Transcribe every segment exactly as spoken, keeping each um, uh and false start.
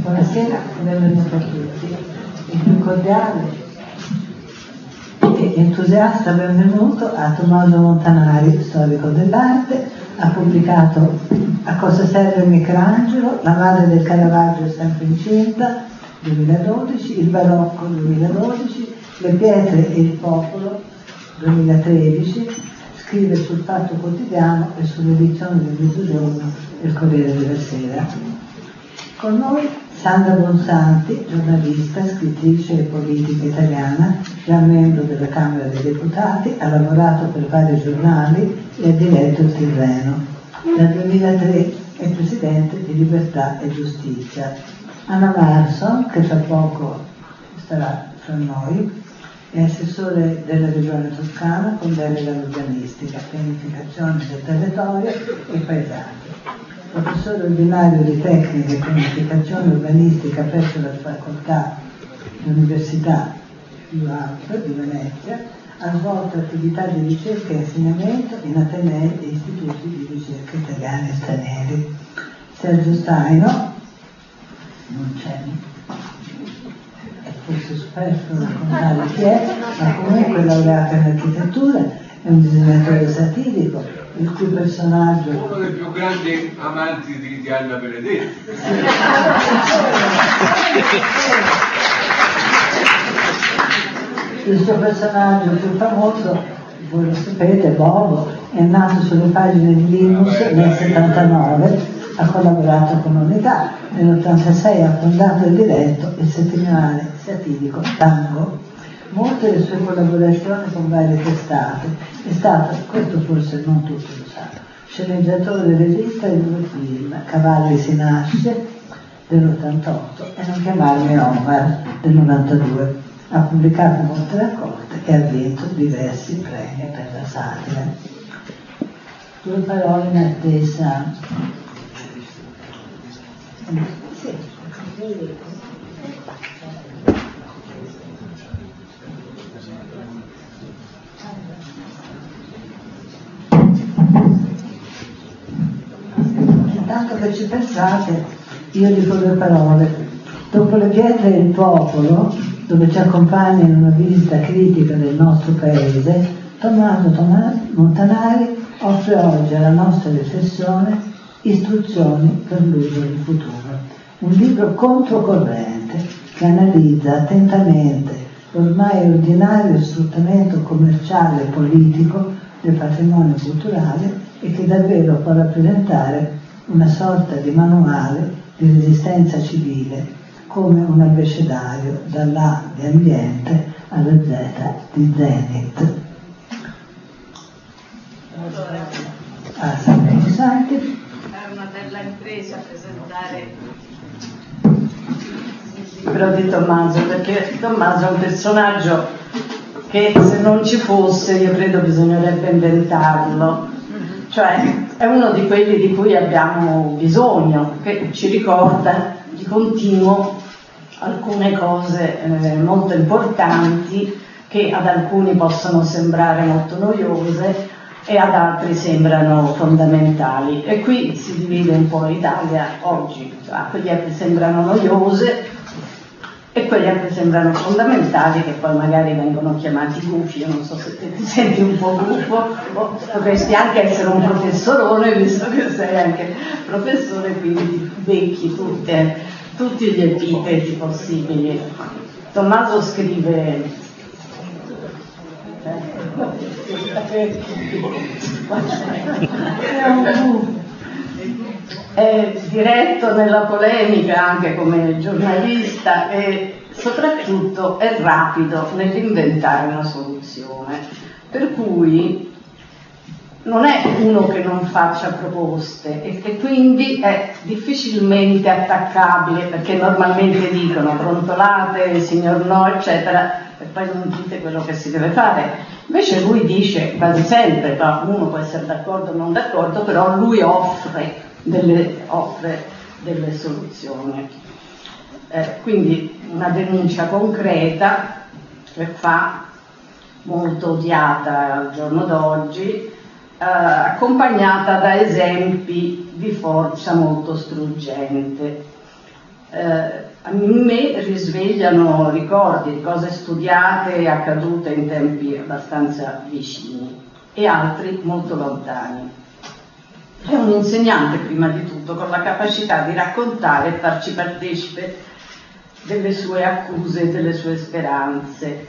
Buonasera, benvenuti a tutti. Il più cordiale e entusiasta benvenuto a Tommaso Montanari, storico dell'arte. Ha pubblicato A cosa serve Michelangelo, La madre del Caravaggio è sempre incinta, duemiladodici, Il barocco, duemiladodici, Le pietre e il popolo, duemilatredici. Scrive sul Fatto Quotidiano e sull'edizione del Mezzogiorno del Corriere della Sera. Con noi Sandra Bonsanti, giornalista, scrittrice e politica italiana, già membro della Camera dei Deputati, ha lavorato per vari giornali e ha diretto il Tirreno. Dal duemilatré è presidente di Libertà e Giustizia. Anna Marson, che tra poco starà fra noi, è assessore della Regione Toscana con delega all'urbanistica, pianificazione del territorio e paesaggio. Professore ordinario di tecnica e pianificazione urbanistica presso la facoltà dell'Università U A P di Venezia, ha svolto attività di ricerca e insegnamento in atenei e istituti di ricerca italiani e stranieri. Sergio Staino, non c'è, è forse superfluo raccontare chi è, ma comunque laureato in architettura, è un disegnatore satirico, il cui personaggio... Uno dei più grandi amanti di, di Anna Benedetti. Il suo personaggio più famoso, voi lo sapete, Bobo, è nato sulle pagine di Linus nel settantanove, ha collaborato con Unità, nell'ottantasei ha fondato e diretto il settimanale satirico Tango. Molte delle sue collaborazioni con varie testate, è stato, questo forse non tutti lo sanno, sceneggiatore, regista di due film, Cavalli si nasce dell'ottantotto e Non chiamarmi Omar del novantadue. Ha pubblicato molte raccolte e ha vinto diversi premi per la satira. Due parole in attesa. Sì. Intanto che ci pensate, io dico due parole. Dopo Le pietre e il popolo, dove ci accompagna in una visita critica del nostro paese, Tommaso Montanari offre oggi alla nostra riflessione Istruzioni per l'uso del futuro, un libro controcorrente che analizza attentamente l'ormai ordinario sfruttamento commerciale e politico del patrimonio culturale e che davvero può rappresentare una sorta di manuale di resistenza civile, come un abbecedario dall'A di ambiente alla Z di Zenit. Ah, Santi. È una bella impresa presentare il libro di Tommaso, perché Tommaso è un personaggio che se non ci fosse io credo bisognerebbe inventarlo. Cioè è uno di quelli di cui abbiamo bisogno, che ci ricorda di continuo alcune cose eh, molto importanti che ad alcuni possono sembrare molto noiose e ad altri sembrano fondamentali. E qui si divide un po' l'Italia oggi, cioè, quegli altri sembrano noiose e quegli altri sembrano fondamentali, che poi magari vengono chiamati gufi. Io non so se te ti senti un po' gufo, o potresti anche essere un professorone, visto che sei anche professore, quindi becchi tutte, tutti gli epiteti possibili. Tommaso scrive è diretto nella polemica anche come giornalista e soprattutto è rapido nell'inventare una soluzione, per cui non è uno che non faccia proposte e che quindi è difficilmente attaccabile, perché normalmente dicono brontolate, signor no, eccetera, e poi non dite quello che si deve fare. Invece lui dice quasi sempre, uno può essere d'accordo o non d'accordo, però lui offre delle, offre delle soluzioni. Eh, quindi una denuncia concreta che fa, molto odiata al giorno d'oggi, eh, accompagnata da esempi di forza molto struggente. Eh, in me risvegliano ricordi di cose studiate e accadute in tempi abbastanza vicini e altri molto lontani. È un insegnante prima di tutto, con la capacità di raccontare e farci partecipe delle sue accuse e delle sue speranze.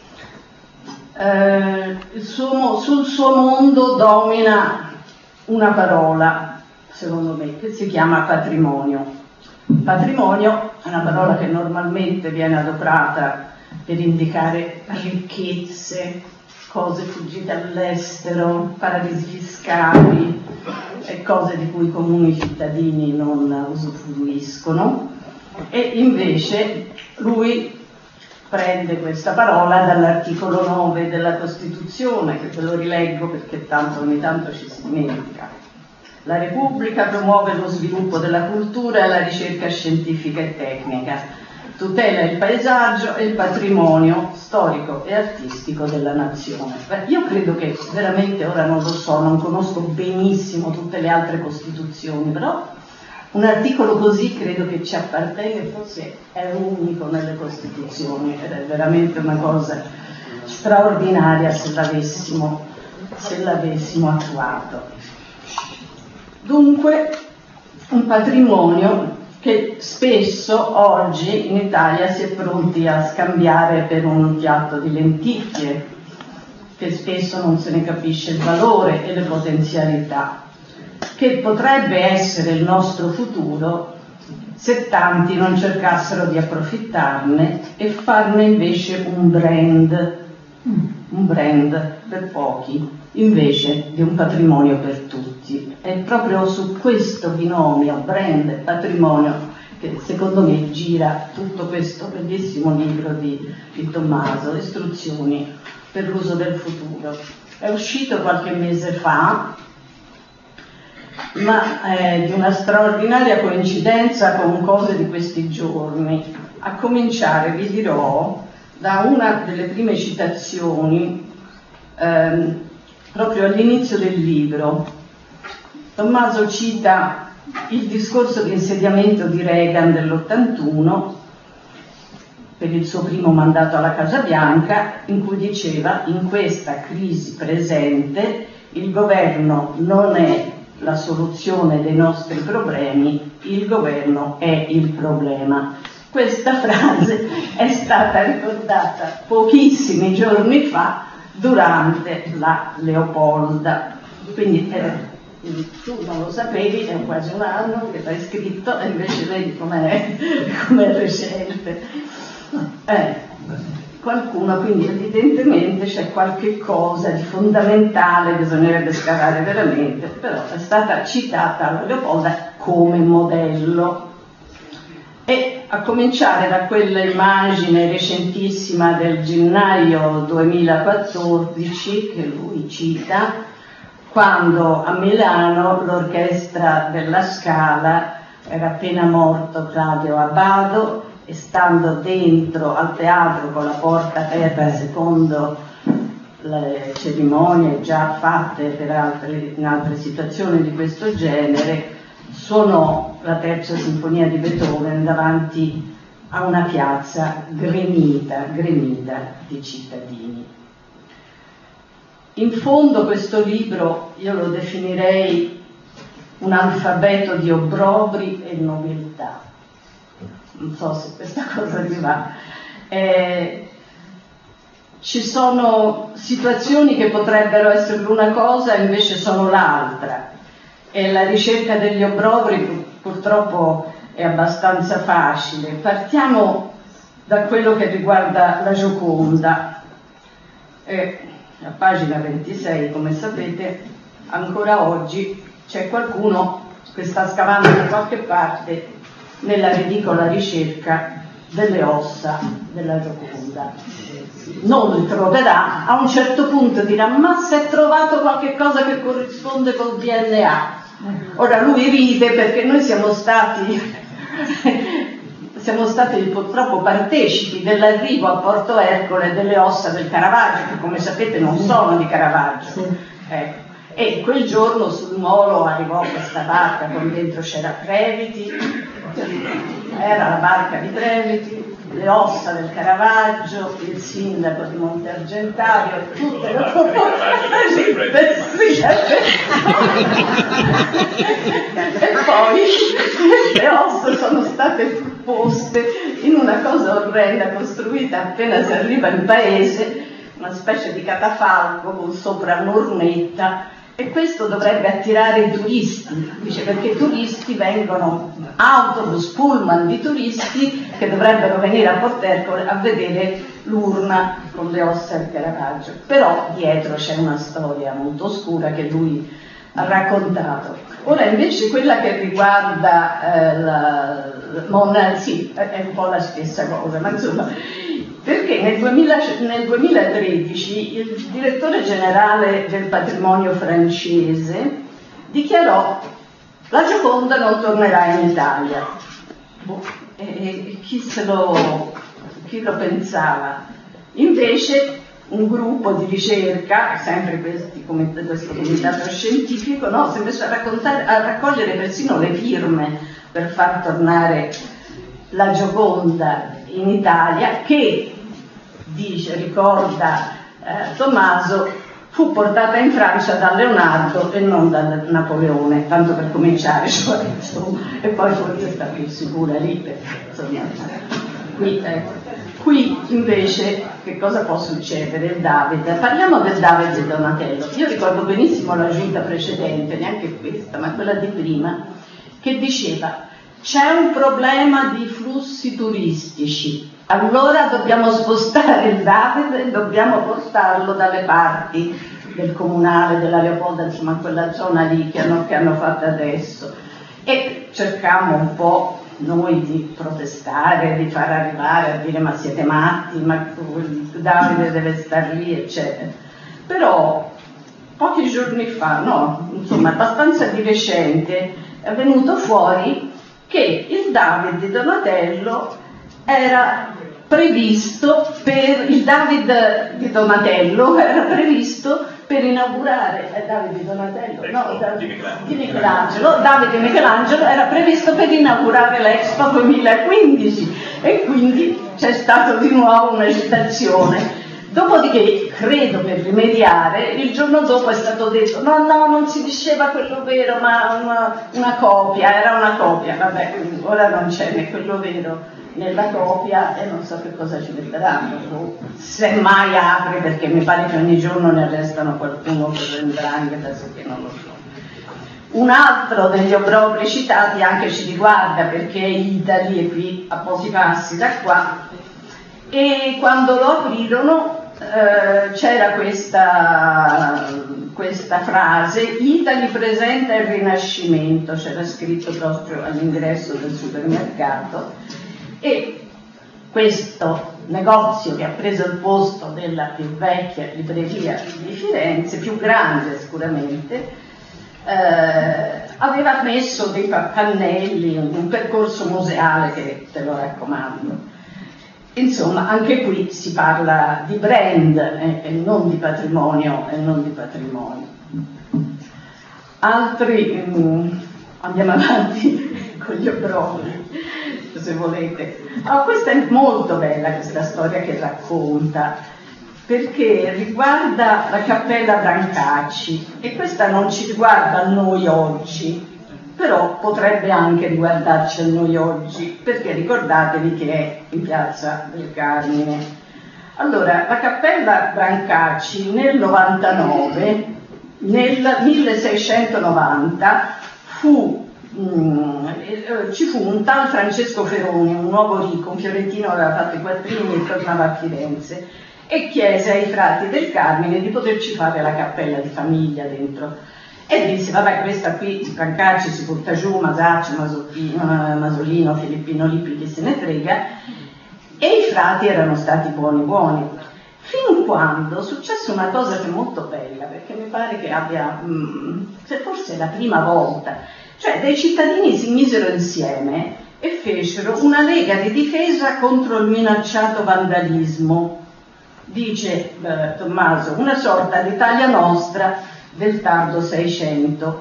Eh, il suo, sul suo mondo domina una parola, secondo me, che si chiama patrimonio. Patrimonio è una parola che normalmente viene adoperata per indicare ricchezze, cose fuggite all'estero, paradisi fiscali e cose di cui i comuni cittadini non usufruiscono, e invece lui prende questa parola dall'articolo nove della Costituzione, che ve lo rileggo perché tanto ogni tanto ci si dimentica. La Repubblica promuove lo sviluppo della cultura e la ricerca scientifica e tecnica, tutela il paesaggio e il patrimonio storico e artistico della nazione. Beh, io credo che veramente, ora non lo so, non conosco benissimo tutte le altre Costituzioni, però un articolo così credo che ci appartenga, forse è unico nelle Costituzioni, ed è veramente una cosa straordinaria se l'avessimo, se l'avessimo attuato. Dunque, un patrimonio che spesso oggi in Italia si è pronti a scambiare per un piatto di lenticchie, che spesso non se ne capisce il valore e le potenzialità, che potrebbe essere il nostro futuro se tanti non cercassero di approfittarne e farne invece un brand, un brand per pochi, invece di un patrimonio per tutti. È proprio su questo binomio, brand e patrimonio, che secondo me gira tutto questo bellissimo libro di, di Tommaso, Istruzioni per l'uso del futuro. È uscito qualche mese fa, ma è di una straordinaria coincidenza con cose di questi giorni, a cominciare, vi dirò, da una delle prime citazioni ehm, proprio all'inizio del libro. Tommaso cita il discorso di insediamento di Reagan dell'ottantuno per il suo primo mandato alla Casa Bianca, in cui diceva: in questa crisi presente il governo non è la soluzione dei nostri problemi, il governo è il problema. Questa frase è stata ricordata pochissimi giorni fa durante la Leopolda, quindi eh, tu non lo sapevi, è quasi un anno che l'hai scritto e invece vedi com'è, com'è recente. Eh, qualcuno, quindi evidentemente c'è qualche cosa di fondamentale, bisognerebbe scavare veramente, però è stata citata la Leopolda come modello. E a cominciare da quella immagine recentissima del gennaio duemilaquattordici che lui cita, quando a Milano l'orchestra della Scala era appena morto Claudio Abbado, e stando dentro al teatro con la porta aperta secondo le cerimonie già fatte per altre, in altre situazioni di questo genere, suonò la terza sinfonia di Beethoven davanti a una piazza gremita, gremita di cittadini. In fondo questo libro io lo definirei un alfabeto di obbrobri e nobiltà. Non so se questa cosa vi va. Eh, ci sono situazioni che potrebbero essere l'una cosa e invece sono l'altra. E la ricerca degli obbrobri purtroppo è abbastanza facile. Partiamo da quello che riguarda la Gioconda. Eh, a pagina ventisei, come sapete, ancora oggi c'è qualcuno che sta scavando da qualche parte nella ridicola ricerca delle ossa della Gioconda. Non li troverà, a un certo punto dirà: ma se è trovato qualche cosa che corrisponde col D N A. Ora lui ride perché noi siamo stati siamo stati purtroppo partecipi dell'arrivo a Porto Ercole delle ossa del Caravaggio, che come sapete non sono di Caravaggio. Ecco. E quel giorno sul molo arrivò questa barca con dentro c'era Creviti, era la barca di Previti, le ossa del Caravaggio, il sindaco di Monte Argentario, tutte le e poi le ossa sono state poste in una cosa orrenda costruita appena si arriva in paese, una specie di catafalco con sopra un'urnetta, e questo dovrebbe attirare i turisti, dice, perché i turisti vengono, autobus, pullman di turisti che dovrebbero venire a Portercole a vedere l'urna con le ossa del Caravaggio. Però dietro c'è una storia molto oscura che lui ha raccontato. Ora invece quella che riguarda eh, la, Mona, sì, è un po' la stessa cosa, ma insomma, perché nel, duemila, nel duemilatredici il direttore generale del patrimonio francese dichiarò: la Gioconda non tornerà in Italia. E, e chi, se lo, chi lo pensava? Invece un gruppo di ricerca, sempre questi, questo comitato scientifico, no, si è messo a, raccontare, a raccogliere persino le firme per far tornare la Gioconda in Italia, che, dice, ricorda eh, Tommaso, fu portata in Francia da Leonardo e non da Napoleone, tanto per cominciare, cioè, insomma, e poi forse sta più sicura lì, perché, insomma, qui, ecco. Qui invece che cosa può succedere? Il Davide, parliamo del Davide di Donatello. Io ricordo benissimo la giunta precedente, neanche questa, ma quella di prima, che diceva: c'è un problema di flussi turistici, allora dobbiamo spostare il Davide e dobbiamo portarlo dalle parti del comunale, della Leopolda, insomma quella zona lì che hanno, che hanno fatto adesso. E cercammo un po' noi di protestare, di far arrivare a dire: ma siete matti, ma Davide deve stare lì, eccetera. Però pochi giorni fa, no, insomma abbastanza di recente, è venuto fuori che il David di Donatello era previsto per il David di Donatello era previsto per inaugurare eh, David di Donatello no, da, di, Michelangelo. di Michelangelo David di Michelangelo era previsto per inaugurare l'Expo duemilaquindici, e quindi c'è stata di nuovo un'agitazione. Dopodiché, credo per rimediare, il giorno dopo è stato detto: no, no, non si diceva quello vero, ma una, una copia, era una copia. Vabbè, ora non c'è né quello vero nella copia e non so che cosa ci metteranno. Se mai apre, perché mi pare che ogni giorno ne arrestano qualcuno per l'Ndrangheta, che non lo so. Un altro degli obbrobri citati anche ci riguarda, perché è Italy, è qui a pochi passi da qua, e quando lo aprirono eh, c'era questa, questa frase: Italy presenta il Rinascimento, c'era scritto proprio all'ingresso del supermercato, e questo negozio, che ha preso il posto della più vecchia libreria di Firenze, più grande sicuramente, eh, aveva messo dei pannelli, un percorso museale che te lo raccomando. Insomma, anche qui si parla di brand eh, e non di patrimonio e non di patrimonio. Altri, mh, andiamo avanti con gli obbrobri, se volete. Oh, questa è molto bella, questa storia che racconta, perché riguarda la Cappella Brancacci, e questa non ci riguarda a noi oggi, però potrebbe anche riguardarci a noi oggi, perché ricordatevi che è in Piazza del Carmine. Allora, la Cappella Brancacci nel novantanove, nel milleseicentonovanta, fu, mh, ci fu un tal Francesco Feroni, un nuovo ricco, un fiorentino, aveva fatto i quattrini e tornava a Firenze, e chiese ai frati del Carmine di poterci fare la cappella di famiglia dentro. E disse: vabbè, questa qui, Brancacci si butta giù, Masaccio, Masolino, Filippino Lippi, chi se ne frega. E i frati erano stati buoni buoni, fin quando successe una cosa che è molto bella, perché mi pare che abbia, mh, forse è la prima volta, cioè dei cittadini si misero insieme e fecero una lega di difesa contro il minacciato vandalismo. Dice eh, Tommaso, una sorta d'Italia Nostra del tardo Seicento,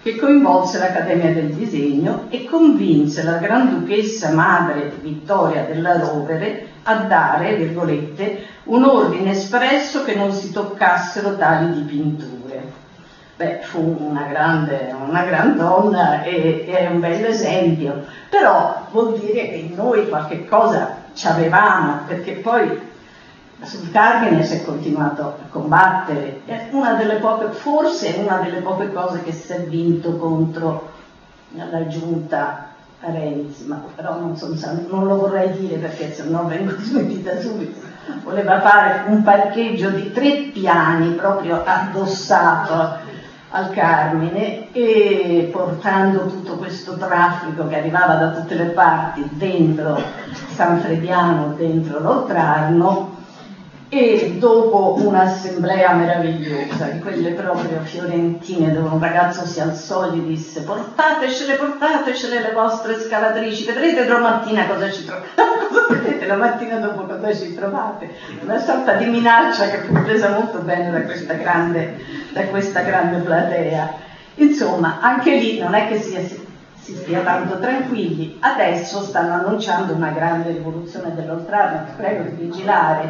che coinvolse l'Accademia del Disegno e convinse la Granduchessa madre Vittoria della Rovere a dare, virgolette, un ordine espresso che non si toccassero tali dipinture. Beh, fu una grande, una gran donna e, e è un bel esempio, però vuol dire che noi qualche cosa ci avevamo, perché poi sul Carmine si è continuato a combattere, è una delle poche, forse è una delle poche cose che si è vinto contro la giunta Renzi, ma però non, sono, non lo vorrei dire perché se no vengo smentita subito. Voleva fare un parcheggio di tre piani proprio addossato al Carmine e portando tutto questo traffico che arrivava da tutte le parti dentro San Frediano, dentro l'Oltrarno, e dopo un'assemblea meravigliosa, di quelle proprio fiorentine, dove un ragazzo si alzò e gli disse: portatecele, portatecele le vostre scalatrici, vedrete domattina cosa ci trovate. Cosa vedete la mattina dopo cosa ci trovate? Una sorta di minaccia che fu presa molto bene da questa grande, da questa grande platea. Insomma, anche lì non è che sia si stia tanto tranquilli. Adesso stanno annunciando una grande rivoluzione dell'Oltrarno. Ti prego di vigilare,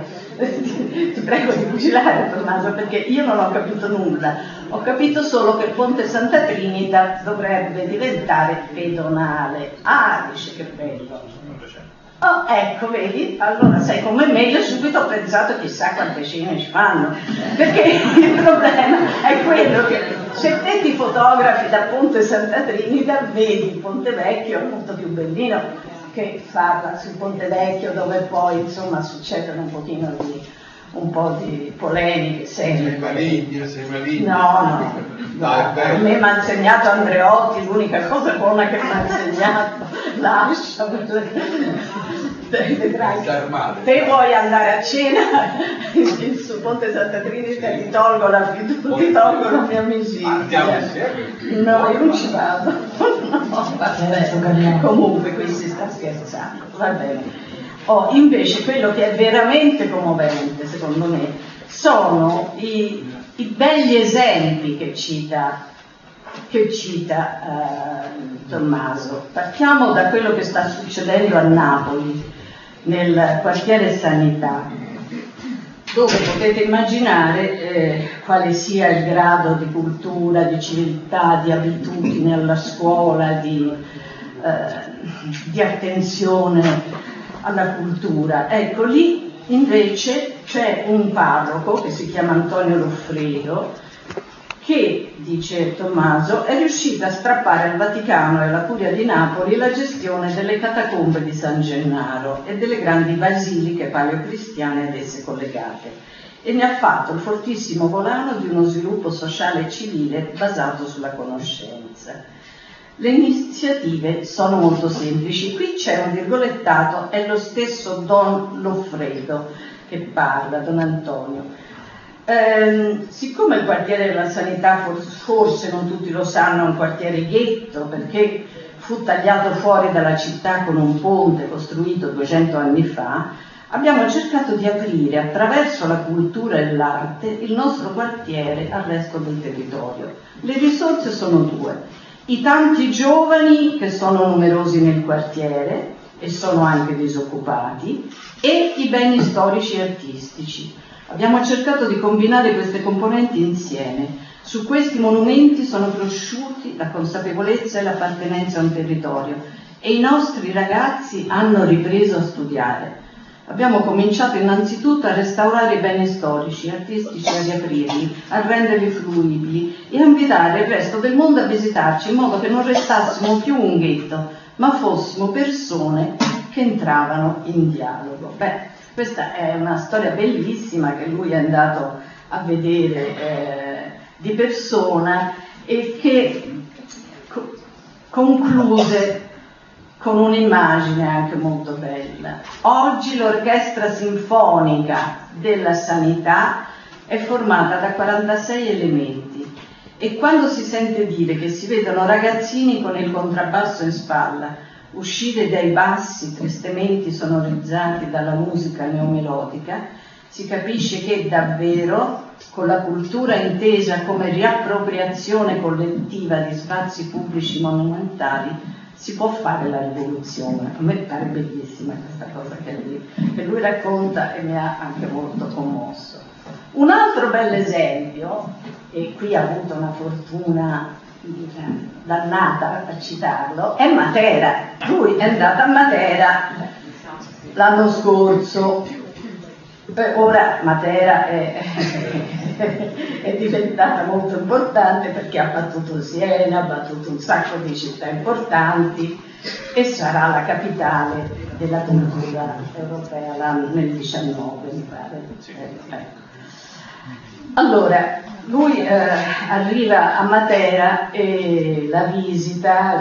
ti prego di vigilare, Tommaso, perché io non ho capito nulla. Ho capito solo che il Ponte Santa Trinita dovrebbe diventare pedonale. Ah, dice, che bello. Oh, ecco, vedi? Allora sei come me, io subito ho pensato chissà quante scene ci fanno, perché il problema è quello che se te ti fotografi da Ponte Santa Trinita vedi il Ponte Vecchio molto più bellino che farla sul Ponte Vecchio, dove poi insomma succedono un pochino di un po' di polemiche sempre. Sei maligno, sei maligno. No, no, no, a me mi ha insegnato Andreotti, l'unica cosa buona che mi ha insegnato, lascia, vedrai, te vuoi andare a cena sul Ponte Santa Trinita, ti tolgo la fiducia, ti tolgo la mia amicizia. No, io non ci vado. No, vabbè. Comunque qui si sta scherzando, va bene. Oh, invece quello che è veramente commovente, secondo me, sono i, i begli esempi che cita, che cita uh, Tommaso. Partiamo da quello che sta succedendo a Napoli, nel quartiere Sanità, dove potete immaginare eh, quale sia il grado di cultura, di civiltà, di abitudine alla scuola, di, eh, di attenzione alla cultura. Ecco, lì invece c'è un parroco che si chiama Antonio Loffredo che, dice Tommaso, è riuscito a strappare al Vaticano e alla Curia di Napoli la gestione delle catacombe di San Gennaro e delle grandi basiliche paleocristiane ad esse collegate, e ne ha fatto il fortissimo volano di uno sviluppo sociale e civile basato sulla conoscenza. Le iniziative sono molto semplici. Qui c'è un virgolettato, è lo stesso Don Loffredo che parla, Don Antonio. Eh, siccome il quartiere della Sanità, forse, forse non tutti lo sanno, è un quartiere ghetto, perché fu tagliato fuori dalla città con un ponte costruito duecento anni fa, abbiamo cercato di aprire attraverso la cultura e l'arte il nostro quartiere al resto del territorio. Le risorse sono due: i tanti giovani che sono numerosi nel quartiere e sono anche disoccupati, e i beni storici e artistici. Abbiamo cercato di combinare queste componenti insieme. Su questi monumenti sono cresciuti la consapevolezza e l'appartenenza a un territorio, e i nostri ragazzi hanno ripreso a studiare. Abbiamo cominciato innanzitutto a restaurare i beni storici, artistici, a riaprirli, a renderli fruibili e a invitare il resto del mondo a visitarci, in modo che non restassimo più un ghetto, ma fossimo persone che entravano in dialogo. Beh, questa è una storia bellissima che lui è andato a vedere eh, di persona e che co- concluse con un'immagine anche molto bella. Oggi l'orchestra sinfonica della Sanità è formata da quarantasei elementi, e quando si sente dire che si vedono ragazzini con il contrabbasso in spalla uscire dai bassi tristemente sonorizzati dalla musica neomelodica, si capisce che davvero con la cultura intesa come riappropriazione collettiva di spazi pubblici monumentali si può fare la rivoluzione. A me pare bellissima questa cosa che lui, che lui racconta e mi ha anche molto commosso. Un altro bel esempio, e qui ha avuto una fortuna dannata a citarlo, è Matera. Lui è andato a Matera l'anno scorso. Ora Matera è, è diventata molto importante perché ha battuto Siena, ha battuto un sacco di città importanti e sarà la capitale della cultura europea nel diciannove, mi pare. Ecco. Allora, lui eh, arriva a Matera e la visita,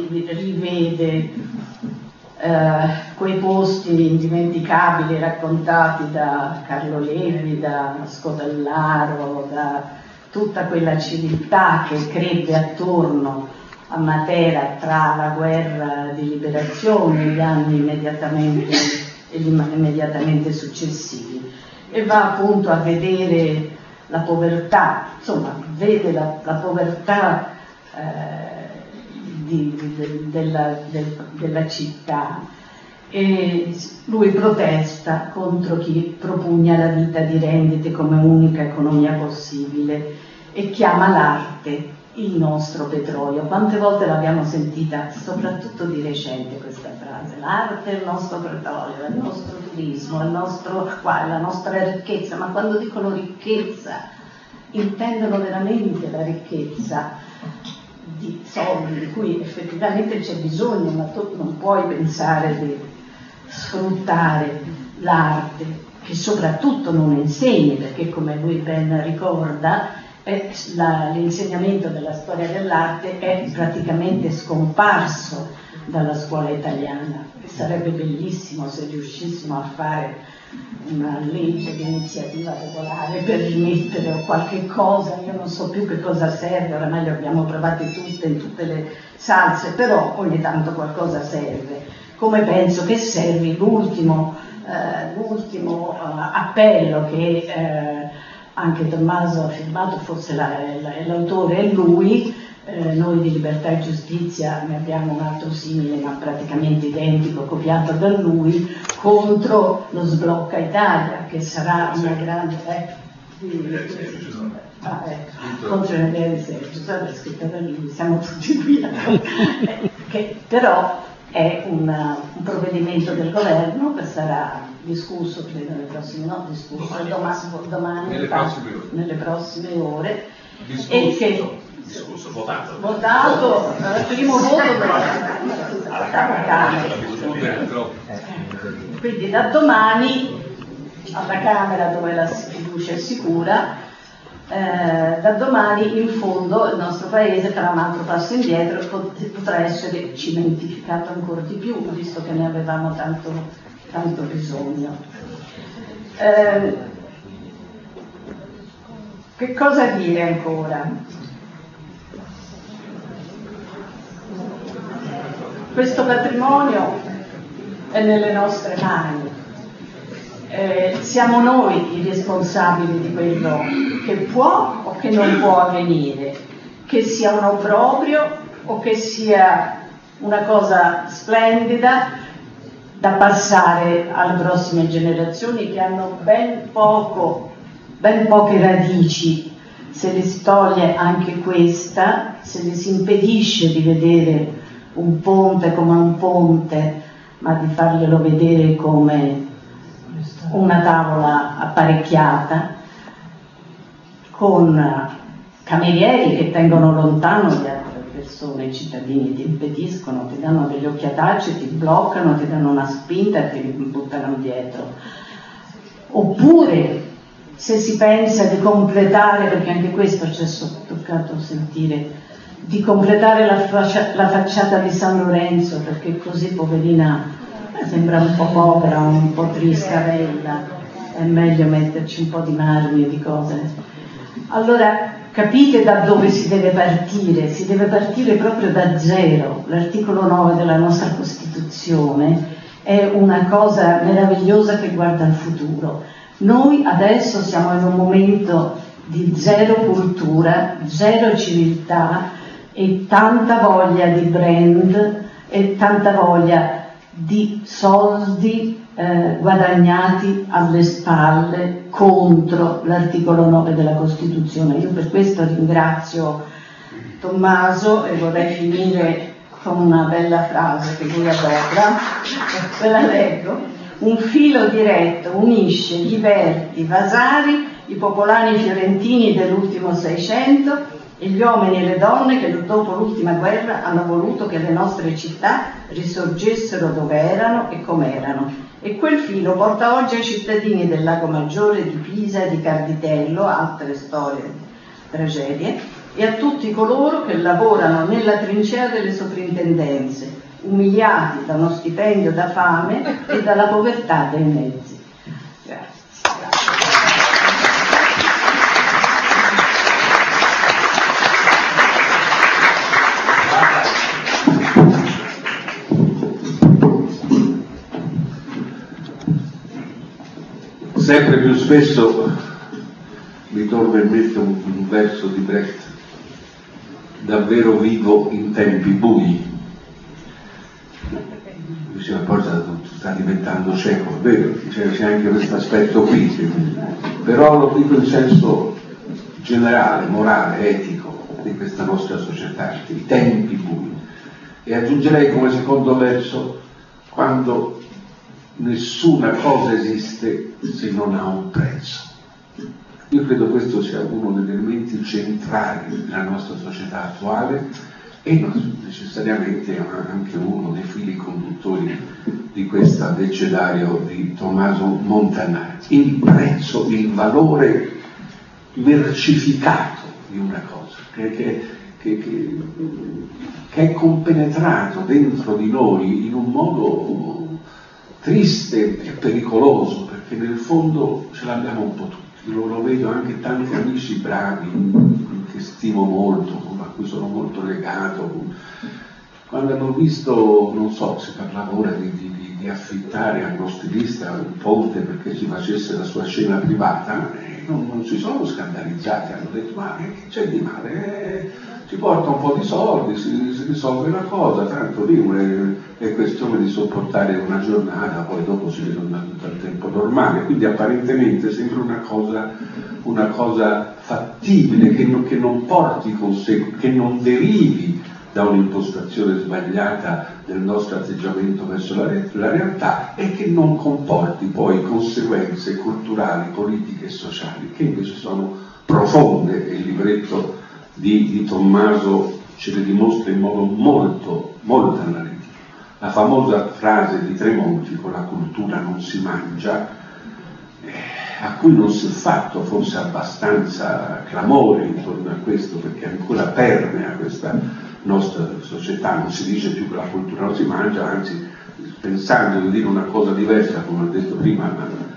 rivede eh, quei posti indimenticabili raccontati da Carlo Levi, da Scodellaro, da tutta quella civiltà che crebbe attorno a Matera tra la guerra di liberazione e gli anni immediatamente, immediatamente successivi, e va appunto a vedere la povertà, insomma, vede la, la povertà eh, di, di, della, del, della città, e lui protesta contro chi propugna la vita di rendite come unica economia possibile e chiama l'arte il nostro petrolio. Quante volte l'abbiamo sentita, soprattutto di recente, questa frase: l'arte è il nostro petrolio, è il nostro turismo, è il nostro, qua, è la nostra ricchezza. Ma quando dicono ricchezza intendono veramente la ricchezza di soldi di cui effettivamente c'è bisogno, ma tu non puoi pensare di sfruttare l'arte, che soprattutto non insegni, perché come lui ben ricorda La, l'insegnamento della storia dell'arte è praticamente scomparso dalla scuola italiana. E sarebbe bellissimo se riuscissimo a fare una legge di iniziativa popolare per rimettere o qualche cosa, io non so più che cosa serve, oramai le abbiamo provate tutte in tutte le salse, però ogni tanto qualcosa serve, come penso che servi l'ultimo, eh, l'ultimo uh, appello che eh, anche Tommaso ha firmato, forse la, la, l'autore è lui, eh, noi di Libertà e Giustizia ne abbiamo un altro simile ma praticamente identico, copiato da lui, contro lo Sblocca Italia, che sarà una grande... Eh, ah, ecco, contro l'idea di Sergio, sarà scritta da lui, siamo tutti qui, eh, che però è una, un provvedimento del governo che sarà discusso, credo nelle prossime, no, discusso domani, domani nelle, fa, prossime nelle prossime ore, discusso, e che discusso, votato, votato, il primo voto della Camera, quindi da domani alla Camera, dove la fiducia è sicura, eh, da domani in fondo il nostro paese farà un altro passo indietro e potrà essere cementificato ancora di più, visto che ne avevamo tanto, tanto bisogno. Eh, che cosa dire ancora? Questo patrimonio è nelle nostre mani. Eh, siamo noi i responsabili di quello che può o che non può avvenire, che sia un obbrobrio o che sia una cosa splendida da passare alle prossime generazioni, che hanno ben poco, ben poche radici. Se le si toglie anche questa, se le si impedisce di vedere un ponte come un ponte, ma di farglielo vedere come una tavola apparecchiata con camerieri che tengono lontano le altre persone, i cittadini ti impediscono, ti danno degli occhiatacci, ti bloccano, ti danno una spinta e ti buttano dietro. Oppure se si pensa di completare, perché anche questo ci è toccato sentire, di completare la, faccia, la facciata di San Lorenzo, perché così poverina sembra un po' povera, un po' triscarella, è meglio metterci un po' di marmi e di cose. Allora capite da dove si deve partire, si deve partire proprio da zero. L'articolo nove della nostra Costituzione è una cosa meravigliosa che guarda al futuro, Noi adesso siamo in un momento di zero cultura, zero civiltà e tanta voglia di brand e tanta voglia di soldi eh, guadagnati alle spalle contro l'articolo nove della Costituzione. Io per questo ringrazio Tommaso e vorrei finire con una bella frase che lui adora, ve la leggo. Un filo diretto unisce gli Berti, Vasari, i popolani fiorentini dell'ultimo Seicento e gli uomini e le donne che dopo l'ultima guerra hanno voluto che le nostre città risorgessero dove erano e com'erano. E quel filo porta oggi ai cittadini del Lago Maggiore, di Pisa e di Carditello, altre storie, tragedie, e a tutti coloro che lavorano nella trincea delle soprintendenze, umiliati da uno stipendio da fame e dalla povertà dei mezzi. Grazie. Sempre più spesso mi torna in mente un, un verso di Brecht, davvero vivo in tempi bui. Diceva, poi sta diventando cieco, è vero, c'è, c'è anche questo aspetto qui, però lo dico in senso generale, morale, etico di questa nostra società, i tempi bui. E aggiungerei come secondo verso, quando nessuna cosa esiste se non ha un prezzo. Io credo questo sia uno degli elementi centrali della nostra società attuale e non necessariamente anche uno dei fili conduttori di questo abbecedario di Tommaso Montanari. Il prezzo, il valore mercificato di una cosa che, che, che, che, che è compenetrato dentro di noi in un modo triste e pericoloso, perché nel fondo ce l'abbiamo un po' tutti. Lo, lo vedo anche tanti amici bravi che stimo molto, a cui sono molto legato, quando hanno visto, non so, si parlava ora di, di, di affittare a uno stilista un ponte perché ci facesse la sua scena privata, eh, non, non si sono scandalizzati, hanno detto ma che c'è di male, eh, ci porta un po' di soldi, si, si risolve la cosa, tanto lì è, è questione di sopportare una giornata, poi dopo si ritorna tutto al tempo normale, quindi apparentemente sembra una cosa, una cosa fattibile, che non, che non porti con sé, che non derivi da un'impostazione sbagliata del nostro atteggiamento verso la, re- la realtà e che non comporti poi conseguenze culturali, politiche e sociali, che invece sono profonde, e il libretto di, di Tommaso ce le dimostra in modo molto, molto analitico. La famosa frase di Tremonti, con la cultura non si mangia, eh, a cui non si è fatto forse abbastanza clamore intorno a questo, perché ancora permea questa nostra società, non si dice più che la cultura non si mangia, anzi pensando di dire una cosa diversa, come ha detto prima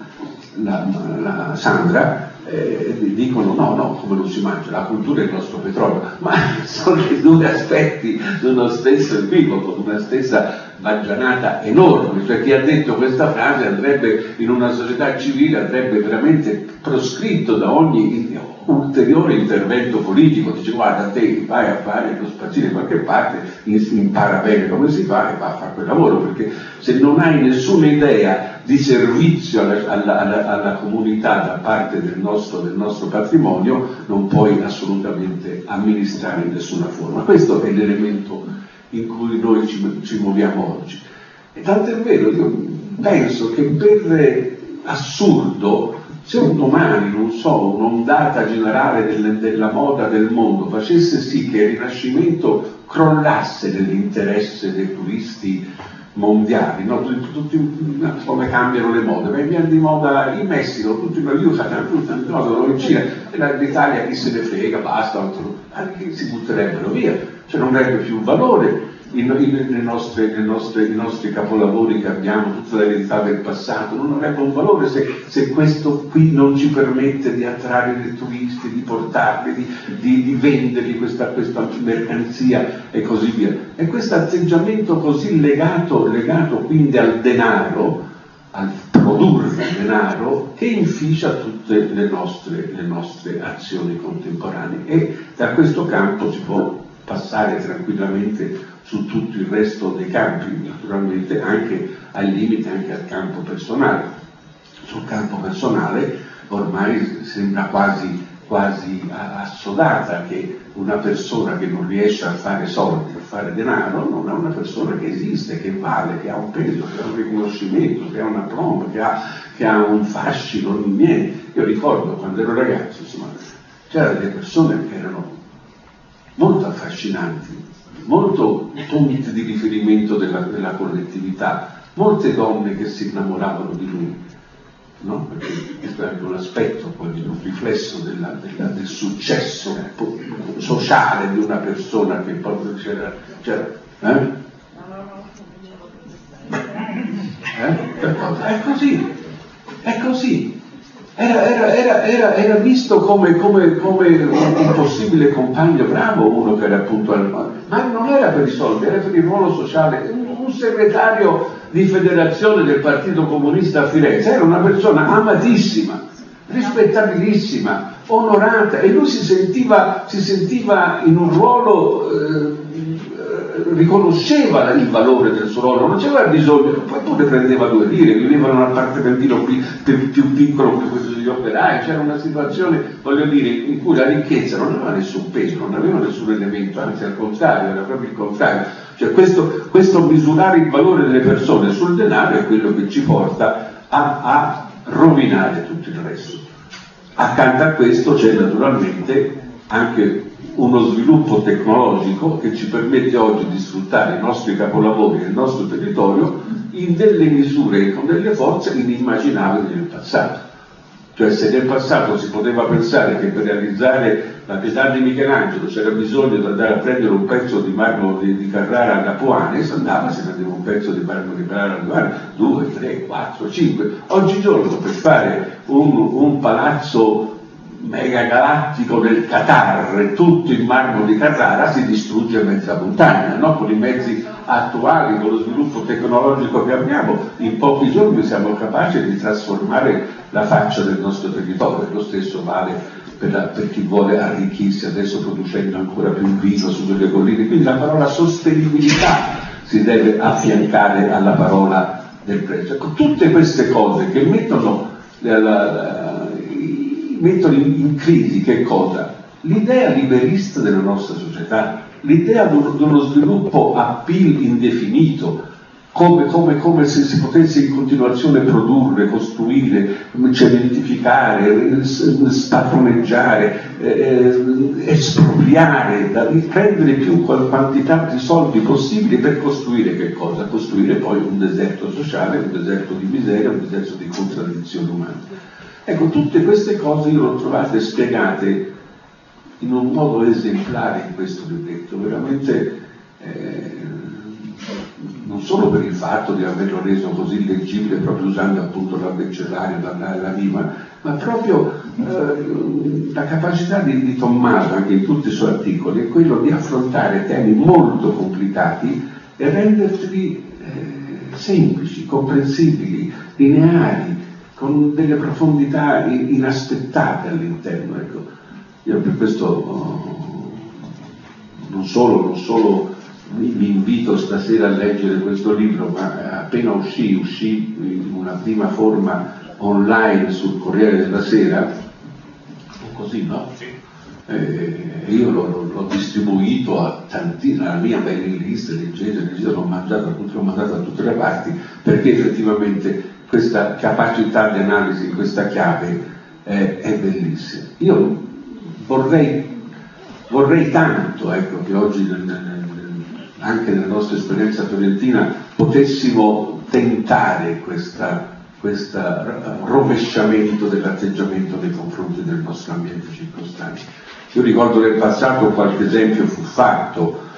la, la, la Sandra, eh, dicono no, no, come non si mangia, la cultura è il nostro petrolio, ma sono i due aspetti di uno stesso equivoco, di una stessa baggianata enorme. Cioè chi ha detto questa frase andrebbe in una società civile, andrebbe veramente proscritto da ogni ulteriore intervento politico. Dice guarda, te vai a fare lo spazzino da qualche parte, impara bene come si fa e va a fare quel lavoro, perché se non hai nessuna idea di servizio alla, alla, alla, alla comunità da parte del nostro, del nostro patrimonio, non puoi assolutamente amministrare in nessuna forma. Questo è l'elemento in cui noi ci, ci muoviamo oggi. E tant'è vero, io penso che per assurdo, se un domani, non so, un'ondata generale del, della moda del mondo facesse sì che il Rinascimento crollasse nell'interesse dei turisti mondiali, no? Tutti, tutti, come cambiano le mode, ma viene di moda in Messico, tutti i io facciamo tutte le cose, in Cina, e l'Italia chi se ne frega, basta, anche si butterebbero via, cioè non avrebbe più valore. I, i, le nostre, le nostre, i nostri capolavori che abbiamo, tutta l'eredità del passato, non avrebbe un valore se, se questo qui non ci permette di attrarre i turisti, di portarli, di, di, di vendergli questa, questa mercanzia e così via. E questo atteggiamento così legato, legato quindi al denaro, al produrre denaro che inficia tutte le nostre, le nostre azioni contemporanee, e da questo campo si può passare tranquillamente su tutto il resto dei campi, naturalmente anche al limite anche al campo personale. Sul campo personale ormai sembra quasi, quasi assodata che una persona che non riesce a fare soldi, a fare denaro, non è una persona che esiste, che vale, che ha un peso, che ha un riconoscimento, che ha una prova, che ha, che ha un fascino, niente. Io ricordo quando ero ragazzo, insomma, c'erano delle persone che erano molto affascinanti, molto punti di riferimento della, della collettività, molte donne che si innamoravano di lui, no? Perché questo è anche un aspetto, poi un riflesso della, della, del successo sociale di una persona che proprio c'era, c'era eh? Eh? È così, è così. Era, era, era, era, era visto come, come, come un possibile compagno bravo, uno che era appunto al, ma non era per i soldi, era per il ruolo sociale. Un, un segretario di federazione del Partito Comunista a Firenze era una persona amatissima, rispettabilissima, onorata, e lui si sentiva, si sentiva in un ruolo, eh, riconosceva il valore del suo ruolo, non c'era bisogno, poi pure prendeva due lire, viveva in un appartamentino più, più, più piccolo che questo degli operai, c'era una situazione, voglio dire, in cui la ricchezza non aveva nessun peso, non aveva nessun elemento, anzi al contrario, era proprio il contrario. Cioè questo, questo misurare il valore delle persone sul denaro è quello che ci porta a, a rovinare tutto il resto. Accanto a questo c'è naturalmente anche uno sviluppo tecnologico che ci permette oggi di sfruttare i nostri capolavori nel nostro territorio in delle misure e con delle forze inimmaginabili nel passato. Cioè, se nel passato si poteva pensare che per realizzare la Pietà di Michelangelo c'era bisogno di andare a prendere un pezzo di marmo di, di Carrara a Capuane, si andava, si prendeva un pezzo di marmo di Carrara a Capuane, due, tre, quattro, cinque. Oggigiorno per fare un, un palazzo megagalattico del Qatar, tutto in marmo di Carrara, si distrugge mezza montagna, no? Con i mezzi attuali, con lo sviluppo tecnologico che abbiamo, in pochi giorni siamo capaci di trasformare la faccia del nostro territorio. Lo stesso vale per, la, per chi vuole arricchirsi adesso producendo ancora più vino su delle colline. Quindi la parola sostenibilità si deve affiancare alla parola del prezzo. Ecco, tutte queste cose che mettono la, la, la, mettono in, in crisi che cosa? L'idea liberista della nostra società, l'idea di uno sviluppo a P I L indefinito, come, come, come se si potesse in continuazione produrre, costruire, cementificare, spadroneggiare, eh, espropriare, da, prendere più quantità di soldi possibili per costruire che cosa? Costruire poi un deserto sociale, un deserto di miseria, un deserto di contraddizioni umane. Ecco, tutte queste cose io le ho trovate spiegate in un modo esemplare in questo libretto, veramente eh, non solo per il fatto di averlo reso così leggibile proprio usando appunto l'abecedario, la, la rima, ma proprio eh, la capacità di, di Tommaso, anche in tutti i suoi articoli, è quello di affrontare temi molto complicati e renderli eh, semplici, comprensibili, lineari, con delle profondità inaspettate all'interno. Ecco. Io per questo oh, non solo, non solo vi invito stasera a leggere questo libro, ma appena uscì, uscì in una prima forma online sul Corriere della Sera, così, no? Eh, io l'ho, l'ho distribuito a tanti, alla mia mailing list, leggete, leggete, l'ho mandato a tutte, l'ho mandato a tutte le parti, perché effettivamente questa capacità di analisi, questa chiave è, è bellissima. Io vorrei, vorrei tanto, ecco, che oggi nel, nel, anche nella nostra esperienza fiorentina potessimo tentare questa questo rovesciamento dell'atteggiamento nei confronti del nostro ambiente circostante. Io ricordo nel passato qualche esempio fu fatto,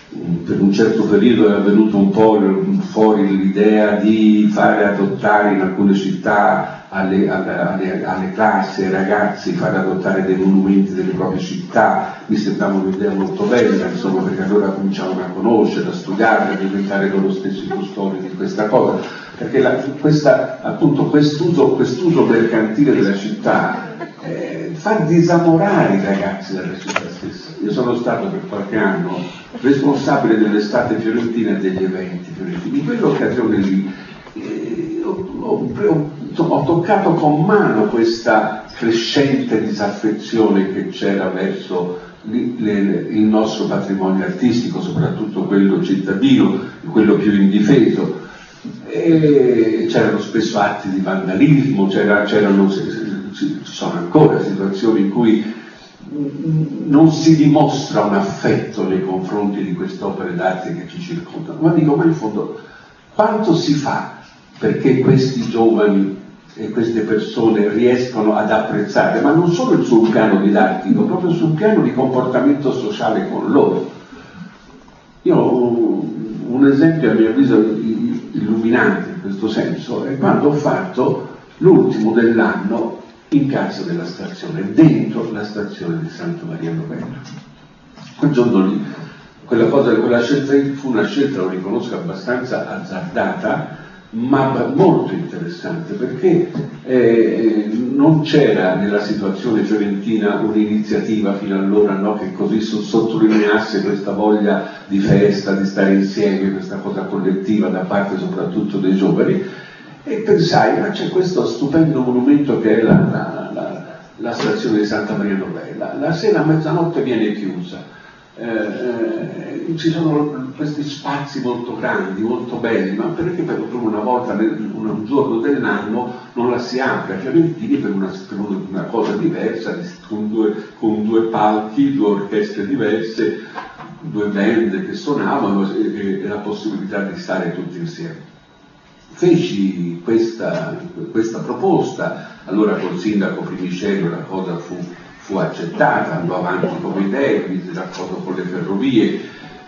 per un certo periodo era venuto un po' fuori l'idea di fare adottare in alcune città alle, alle, alle classi, ai ragazzi, fare adottare dei monumenti delle proprie città. Mi sembrava un'idea molto bella, insomma, perché allora cominciavano a conoscere, a studiare, a diventare loro stessi custodi di questa cosa, perché la, questa, appunto quest'uso, quest'uso mercantile della città eh, fa disamorare i ragazzi della città stessa. Io sono stato per qualche anno responsabile dell'estate fiorentina e degli eventi fiorentini. In quell'occasione lì eh, ho, ho, ho, ho toccato con mano questa crescente disaffezione che c'era verso li, le, il nostro patrimonio artistico, soprattutto quello cittadino, quello più indifeso. E c'erano spesso atti di vandalismo, c'era, c'erano, ci sono ancora situazioni in cui non si dimostra un affetto nei confronti di queste opere d'arte che ci circondano. Ma dico, ma in fondo quanto si fa perché questi giovani e queste persone riescono ad apprezzare, ma non solo sul piano didattico, proprio sul piano di comportamento sociale con loro. Io ho un esempio a mio avviso illuminante in questo senso è quando ho fatto l'ultimo dell'anno in casa della stazione, dentro la stazione di Santa Maria Novella. Quel giorno lì, quella cosa, quella scelta fu una scelta, lo riconosco, abbastanza azzardata, ma molto interessante, perché eh, non c'era nella situazione fiorentina un'iniziativa fino allora, no, che così sottolineasse questa voglia di festa, di stare insieme, questa cosa collettiva da parte soprattutto dei giovani. E pensai, ma c'è questo stupendo monumento che è la, la, la, la stazione di Santa Maria Novella. La sera a mezzanotte viene chiusa, eh, eh, ci sono questi spazi molto grandi, molto belli, ma perché per una volta, nel, un giorno dell'anno, non la si apre a Fiorentini per una, per una cosa diversa, con due, con due palchi, due orchestre diverse, due band che suonavano e, e la possibilità di stare tutti insieme. Feci questa, questa proposta, allora col sindaco Primicello la cosa fu, fu accettata, andò avanti come idea, mi raccordo con le ferrovie,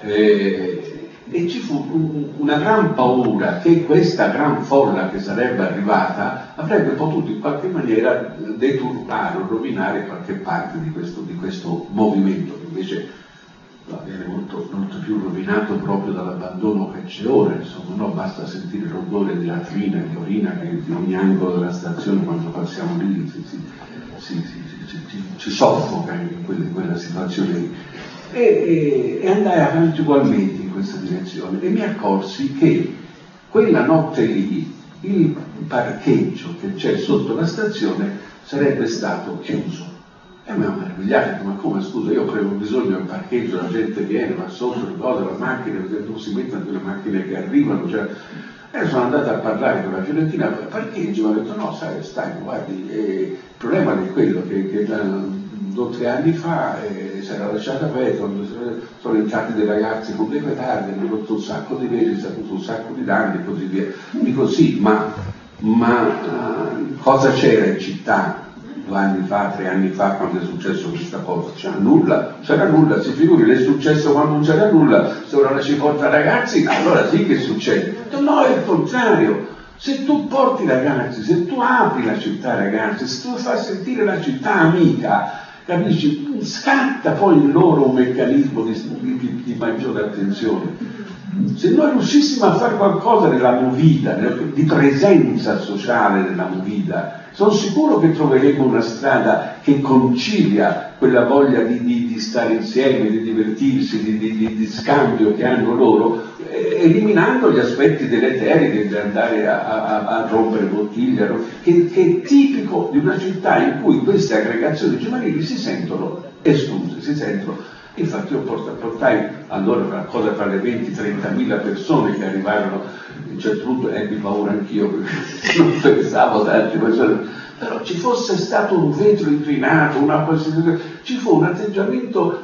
eh, e ci fu un, una gran paura che questa gran folla che sarebbe arrivata avrebbe potuto in qualche maniera deturpare o rovinare qualche parte di questo, di questo movimento, che invece viene molto, molto più rovinato proprio dall'abbandono che c'è ora, insomma, no? Basta sentire l'odore di latrina e di orina che di ogni angolo della stazione quando passiamo lì si, si, si, si, si, si, ci soffoca in quella, in quella situazione lì. E, e, e andai avanti ugualmente in questa direzione e mi accorsi che quella notte lì il parcheggio che c'è sotto la stazione sarebbe stato chiuso. E mi ha meravigliato, ma come, scusa, io avevo bisogno del parcheggio, la gente viene, va sotto le cose, le macchine, non si mettono quelle macchine che arrivano, cioè. E sono andato a parlare con la Fiorentina al parcheggio, mi ha detto no, sai, stai, guardi, eh, il problema è quello che, che da due o tre anni fa eh, si era lasciata aperto, sono entrati dei ragazzi con dei petardi, hanno rotto un sacco di veli, si è avuto un sacco di danni e così via. Dico sì, ma, ma uh, cosa c'era in città? Due anni fa, tre anni fa, quando è successo questa cosa, c'era nulla, c'era nulla, si figuri, è successo quando non c'era nulla, se ora la ci porta ragazzi, allora sì che succede. No, è il contrario, se tu porti ragazzi, se tu apri la città ragazzi, se tu fai sentire la città amica, capisci, scatta poi in loro un meccanismo di, di, di maggiore attenzione. Se noi riuscissimo a fare qualcosa nella movida, di presenza sociale nella movida, sono sicuro che troveremo una strada che concilia quella voglia di, di, di stare insieme, di divertirsi, di, di, di scambio che hanno loro, eh, eliminando gli aspetti deleteri di andare a, a, a rompere bottiglie, che, che è tipico di una città in cui queste aggregazioni giovanili si sentono escluse, si sentono. Infatti io portai allora una cosa tra le venti trentamila persone che arrivarono, a un certo punto ebbi paura anch'io perché non pensavo tanti, però ci fosse stato un vetro inclinato, una ci fu un atteggiamento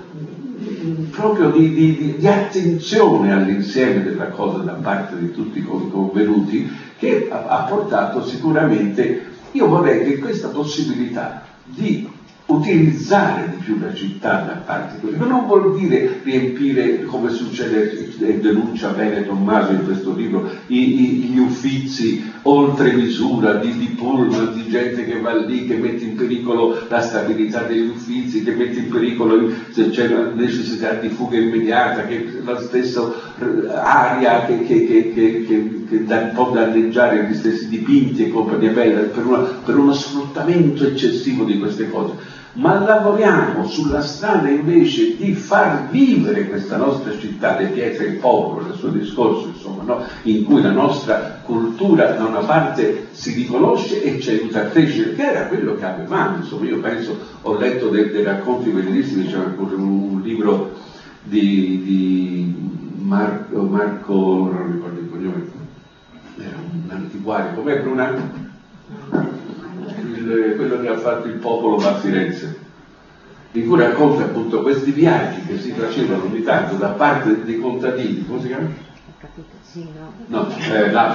proprio di, di, di attenzione all'insieme della cosa da parte di tutti i convenuti, che ha, ha portato sicuramente, io vorrei che questa possibilità di utilizzare di più la città da parte di quelli. Non vuol dire riempire, come succede e denuncia bene Tommaso in questo libro, i, i, gli uffizi oltre misura di, di pullman, di gente che va lì, che mette in pericolo la stabilità degli uffizi, che mette in pericolo se c'è la necessità di fuga immediata, che la stessa aria che, che, che, che, che, che da, può danneggiare gli stessi dipinti e compagnia bella, per, una, per uno sfruttamento eccessivo di queste cose. Ma lavoriamo sulla strada invece di far vivere questa nostra città, le pietre e il popolo, nel suo discorso, insomma, no? In cui la nostra cultura da una parte si riconosce e ci aiuta a crescere, che era quello che avevamo. Insomma, io penso, ho letto dei, dei racconti bellissimi, c'è ancora un, un libro di, di Marco, Marco, non ricordo il cognome, era un antiquario, com'è Bruna? Il, quello che ha fatto il popolo a Firenze, in cui racconta appunto questi viaggi che si facevano ogni tanto da parte dei contadini. Come si chiama? Capito, sì, no? No, eh, là,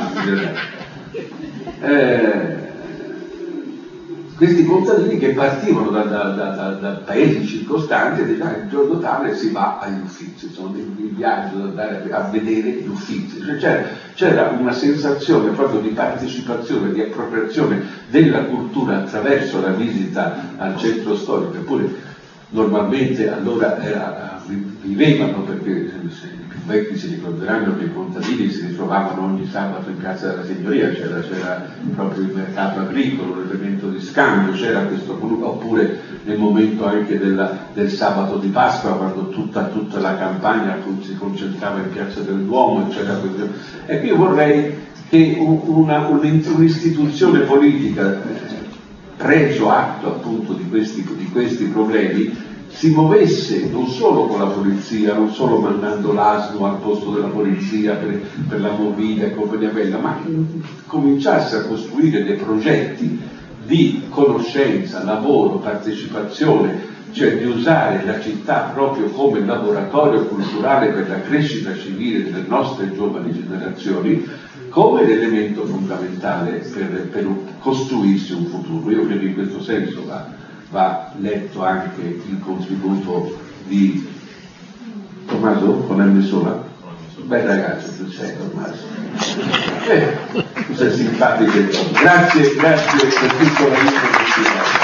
eh, questi contadini che partivano da, da, da, da, da paesi circostanti e dicevano il giorno tale si va agli uffizi, sono dei, dei viaggi da andare a vedere gli uffizi. Cioè, c'era, c'era una sensazione proprio di partecipazione, di appropriazione della cultura attraverso la visita al centro storico, eppure normalmente allora era, vivevano, perché i più vecchi si ricorderanno che i contadini si ritrovavano ogni sabato in piazza della Signoria, c'era, c'era proprio il mercato agricolo, l'elemento di scambio, c'era questo, oppure nel momento anche della, del sabato di Pasqua, quando tutta, tutta la campagna si concentrava in piazza del Duomo, c'era questo. Ecco, io vorrei che una, un'istituzione politica, preso atto appunto di questi, di questi problemi, si muovesse non solo con la polizia, non solo mandando l'A S L U al posto della polizia per, per la movida e compagnia bella, ma cominciasse a costruire dei progetti di conoscenza, lavoro, partecipazione, cioè di usare la città proprio come laboratorio culturale per la crescita civile delle nostre giovani generazioni, come l'elemento fondamentale per, per costruirsi un futuro. Io credo in questo senso va, va letto anche il contributo di Tommaso, con M sola. Bel ragazzo tu sei, Tommaso. Eh, tu sei simpatico. Grazie, grazie per tutto l'aiuto che ci dai.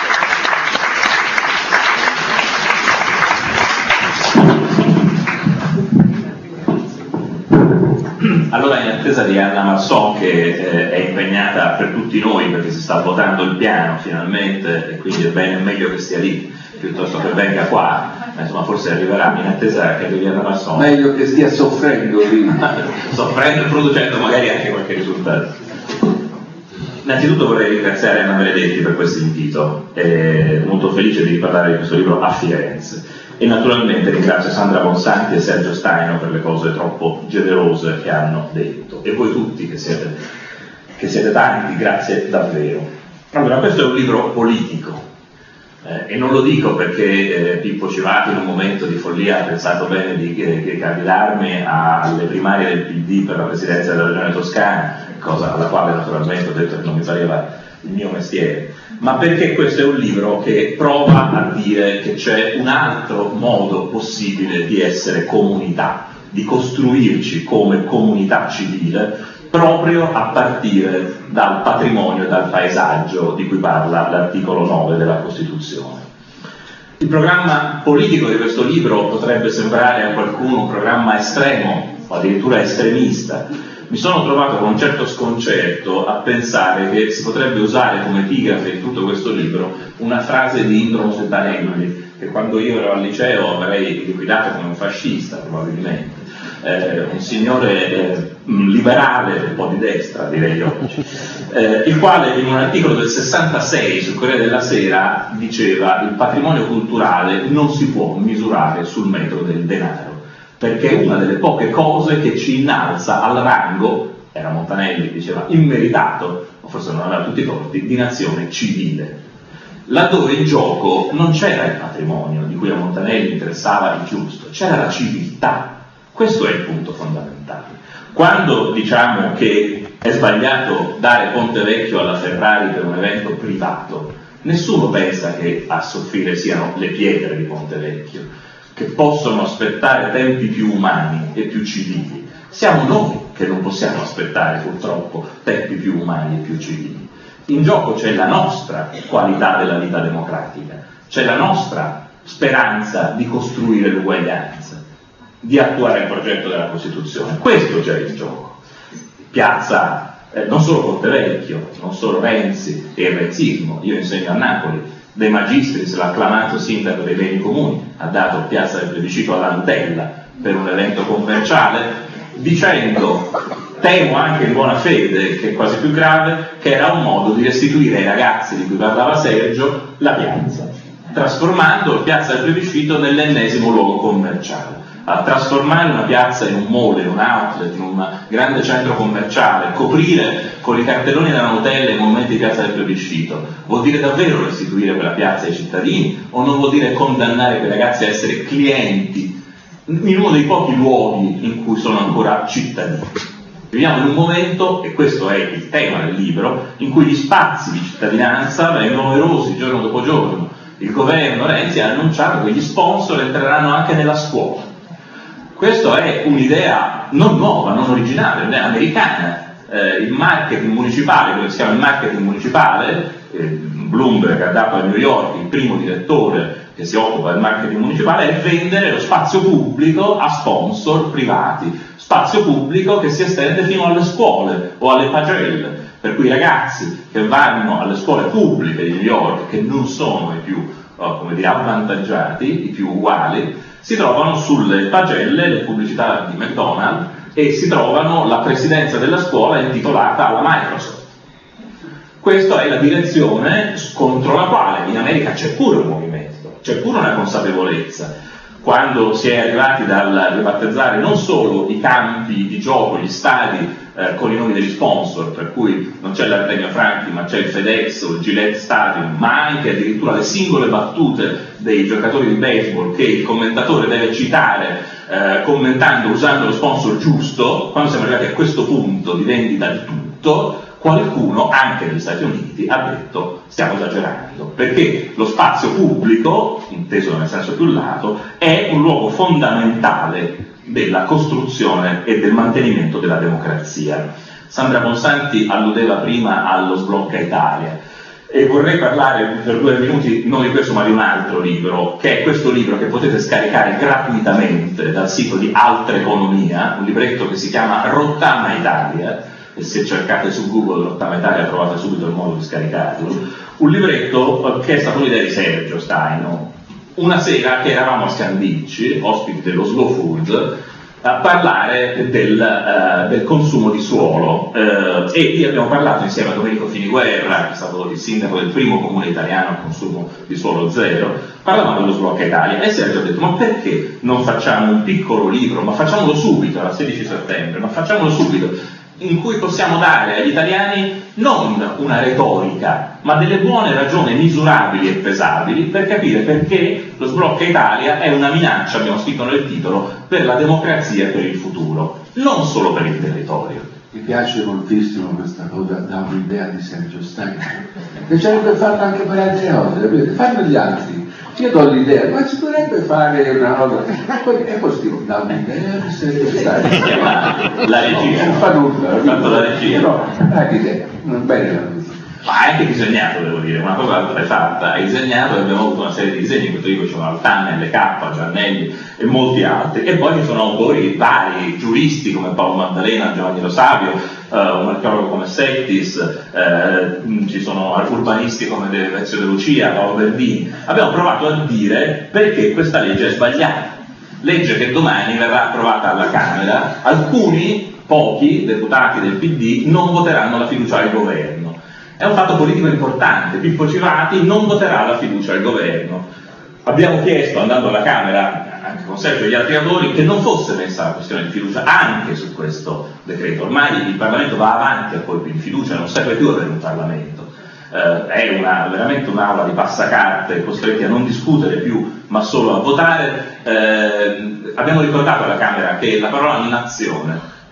Allora, in attesa di Anna Marson, che eh, è impegnata per tutti noi perché si sta votando il piano finalmente, e quindi è bene, meglio che stia lì piuttosto che venga qua, insomma forse arriverà, in attesa che arrivi Anna Marson. Meglio che stia soffrendo lì. Soffrendo e producendo magari anche qualche risultato. Innanzitutto vorrei ringraziare Anna Benedetti per questo invito, è molto felice di parlare di questo libro a Firenze. E naturalmente ringrazio Sandra Bonsanti e Sergio Staino per le cose troppo generose che hanno detto. E voi tutti che siete, che siete tanti, grazie davvero. Allora, questo è un libro politico, eh, e non lo dico perché eh, Pippo Civati in un momento di follia ha pensato bene di che, candidarmi alle primarie del P D per la presidenza della Regione Toscana, cosa alla quale naturalmente ho detto che non mi pareva il mio mestiere, ma perché questo è un libro che prova a dire che c'è un altro modo possibile di essere comunità, di costruirci come comunità civile, proprio a partire dal patrimonio e dal paesaggio di cui parla l'articolo nove della Costituzione. Il programma politico di questo libro potrebbe sembrare a qualcuno un programma estremo o addirittura estremista. Mi sono trovato con un certo sconcerto a pensare che si potrebbe usare come epigrafe in tutto questo libro una frase di Indro Mossettanelli, che quando io ero al liceo avrei liquidato come un fascista probabilmente, eh, un signore eh, liberale, un po' di destra direi oggi, eh, il quale in un articolo del sessantasei sul Corriere della Sera diceva: il patrimonio culturale non si può misurare sul metro del denaro, perché è una delle poche cose che ci innalza al rango, era Montanelli, diceva, immeritato, o forse non aveva tutti i torti, di nazione civile. Laddove in gioco non c'era il patrimonio, di cui a Montanelli interessava il giusto, c'era la civiltà. Questo è il punto fondamentale. Quando diciamo che è sbagliato dare Ponte Vecchio alla Ferrari per un evento privato, Nessuno pensa che a soffrire siano le pietre di Ponte Vecchio, che possono aspettare tempi più umani e più civili. Siamo noi che non possiamo aspettare purtroppo tempi più umani e più civili. In gioco c'è la nostra qualità della vita democratica, c'è la nostra speranza di costruire l'uguaglianza, di attuare il progetto della Costituzione. Questo c'è in gioco. Piazza Eh, non solo Ponte Vecchio, non solo Renzi e il renzismo. Io insegno a Napoli, De Magistris, l'acclamato sindaco dei beni comuni, ha dato Piazza del Plebiscito all'Antella per un evento commerciale, dicendo, temo anche in buona fede, che è quasi più grave, che era un modo di restituire ai ragazzi di cui parlava Sergio la piazza, trasformando Piazza del Plebiscito nell'ennesimo luogo commerciale. A trasformare una piazza in un mall, in un outlet, in un grande centro commerciale, coprire con i cartelloni della Nutella i monumenti di Piazza del Plebiscito, vuol dire davvero restituire quella piazza ai cittadini o non vuol dire condannare quei ragazzi a essere clienti in uno dei pochi luoghi in cui sono ancora cittadini? Viviamo in un momento, e questo è il tema del libro, in cui gli spazi di cittadinanza vengono erosi giorno dopo giorno. Il governo Renzi ha annunciato che gli sponsor entreranno anche nella scuola. Questa è un'idea non nuova, non originale, un'idea americana. Eh, il marketing municipale, quello che si chiama il marketing municipale, eh, Bloomberg ha dato a New York il primo direttore che si occupa del marketing municipale, è vendere lo spazio pubblico a sponsor privati, spazio pubblico che si estende fino alle scuole o alle pagelle, per cui i ragazzi che vanno alle scuole pubbliche di New York, che non sono i più oh, come dire, avvantaggiati, i più uguali, si trovano sulle pagelle le pubblicità di McDonald's e si trovano la presidenza della scuola intitolata alla Microsoft. Questa è la direzione contro la quale in America c'è pure un movimento, c'è pure una consapevolezza. Quando si è arrivati dal ribattezzare non solo i campi di gioco, gli stadi eh, con i nomi degli sponsor, per cui non c'è l'Artemio Franchi ma c'è il FedEx o il Gillette Stadium, ma anche addirittura le singole battute dei giocatori di baseball che il commentatore deve citare eh, commentando usando lo sponsor giusto, quando siamo arrivati a questo punto di vendita di tutto, qualcuno, anche negli Stati Uniti, ha detto stiamo esagerando, perché lo spazio pubblico, inteso nel senso più lato, è un luogo fondamentale della costruzione e del mantenimento della democrazia. Sandra Monsanti alludeva prima allo Sblocca Italia e vorrei parlare per due minuti non di questo ma di un altro libro, che è questo libro che potete scaricare gratuitamente dal sito di Altra Economia, un libretto che si chiama Rottama Italia, e se cercate su Google Rottama Italia trovate subito il modo di scaricarlo. Un libretto che è stato un'idea di Sergio Staino. Una sera che eravamo a Scandicci, ospiti dello Slow Food, a parlare del, uh, del consumo di suolo uh, e lì abbiamo parlato insieme a Domenico Finiguerra, che è stato il sindaco del primo comune italiano al consumo di suolo zero, parlavamo dello Sblocca Italia e Sergio ha detto ma perché non facciamo un piccolo libro, ma facciamolo subito, era sedici settembre, ma facciamolo subito, in cui possiamo dare agli italiani non una retorica, ma delle buone ragioni misurabili e pesabili per capire perché lo Sblocca Italia è una minaccia, abbiamo scritto nel titolo, per la democrazia e per il futuro, non solo per il territorio. Mi piace moltissimo questa cosa, da un'idea di Sergio Staino, che sarebbe fatto anche per altre cose, capite? Fanno gli altri. Io do l'idea, ma si potrebbe fare una cosa, è possibile, da un'idea di Sergio Staino. La regia. Non fa nulla, ha fatto la regia. No, dai l'idea, non bene la cosa. Ma hai anche disegnato, devo dire, una cosa l'hai fatta, hai disegnato e abbiamo avuto una serie di disegni, in questo libro c'erano Altanne, L K, Giannelli e molti altri, e poi ci sono autori vari, giuristi come Paolo Maddalena, Giovanni Lo Savio, uh, un archeologo come Settis, uh, ci sono urbanisti come De Vezio De Lucia, Paolo Berdini. Abbiamo provato a dire perché questa legge è sbagliata, legge che domani verrà approvata alla Camera, alcuni, pochi deputati del P D non voteranno la fiducia al governo. È un fatto politico importante, Pippo Civati non voterà la fiducia al governo. Abbiamo chiesto, andando alla Camera, anche con Sergio e gli altri autori, che non fosse messa la questione di fiducia anche su questo decreto. Ormai il Parlamento va avanti a colpi di fiducia, non serve più avere un Parlamento. Eh, è una, veramente un'aula di passacarte, costretti a non discutere più, ma solo a votare. Eh, abbiamo ricordato alla Camera che la parola nazione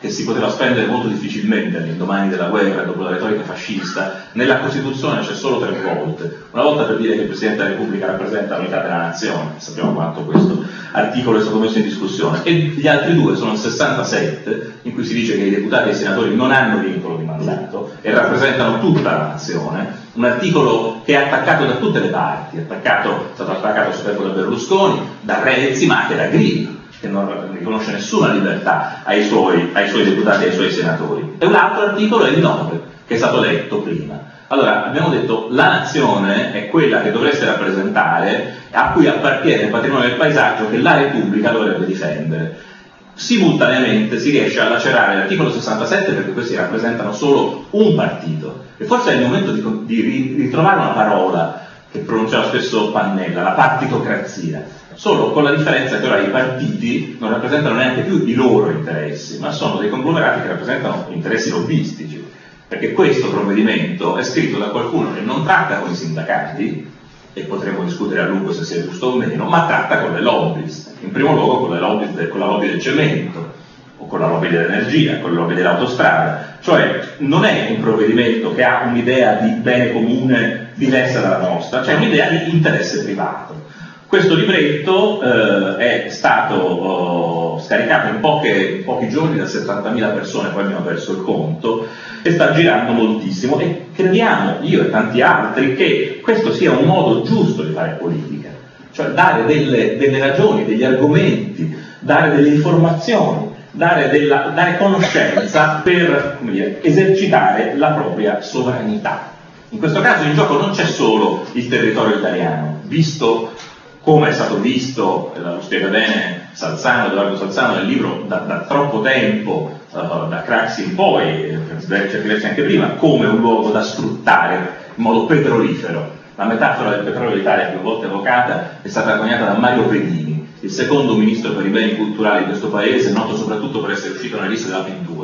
che si poteva spendere molto difficilmente all'indomani della guerra, dopo la retorica fascista, nella Costituzione c'è solo tre volte. Una volta per dire che il Presidente della Repubblica rappresenta l'unità della nazione, sappiamo quanto questo articolo è stato messo in discussione, e gli altri due sono il sessantasette, in cui si dice che i deputati e i senatori non hanno vincolo di mandato e rappresentano tutta la nazione, un articolo che è attaccato da tutte le parti, è, attaccato, è stato attaccato soprattutto da Berlusconi, da Renzi, ma anche da Grillo, che non riconosce nessuna libertà ai suoi, ai suoi deputati e ai suoi senatori. E un altro articolo è il nove, che è stato letto prima. Allora, abbiamo detto, la nazione è quella che dovreste rappresentare, a cui appartiene il patrimonio del paesaggio che la Repubblica dovrebbe difendere. Simultaneamente si riesce a lacerare l'articolo sessantasette perché questi rappresentano solo un partito. E forse è il momento di, di ritrovare una parola che pronunciava spesso Pannella, la partitocrazia. Solo con la differenza che ora i partiti non rappresentano neanche più i loro interessi, ma sono dei conglomerati che rappresentano interessi lobbistici, perché questo provvedimento è scritto da qualcuno che non tratta con i sindacati, e potremo discutere a lungo se sia giusto o meno, ma tratta con le lobbies, in primo luogo con, le lobby, con la lobby del cemento, o con la lobby dell'energia, con la lobby dell'autostrada. Cioè non è un provvedimento che ha un'idea di bene comune diversa dalla nostra, c'è un'idea di interesse privato. Questo libretto eh, è stato oh, scaricato in, poche, in pochi giorni da settantamila persone, poi abbiamo perso il conto, e sta girando moltissimo, e crediamo, io e tanti altri, che questo sia un modo giusto di fare politica, cioè dare delle, delle ragioni, degli argomenti, dare delle informazioni, dare, della, dare conoscenza per, come dire, esercitare la propria sovranità. In questo caso in gioco non c'è solo il territorio italiano, visto come è stato visto, lo spiega bene Salzano, Edoardo Salzano nel libro, da, da troppo tempo, uh, da Craxi in poi, per certi versi anche prima, come un luogo da sfruttare in modo petrolifero. La metafora del petrolio d'Italia, più volte evocata, è stata coniata da Mario Pedini, il secondo ministro per i beni culturali di questo paese, noto soprattutto per essere uscito nelle liste della P due.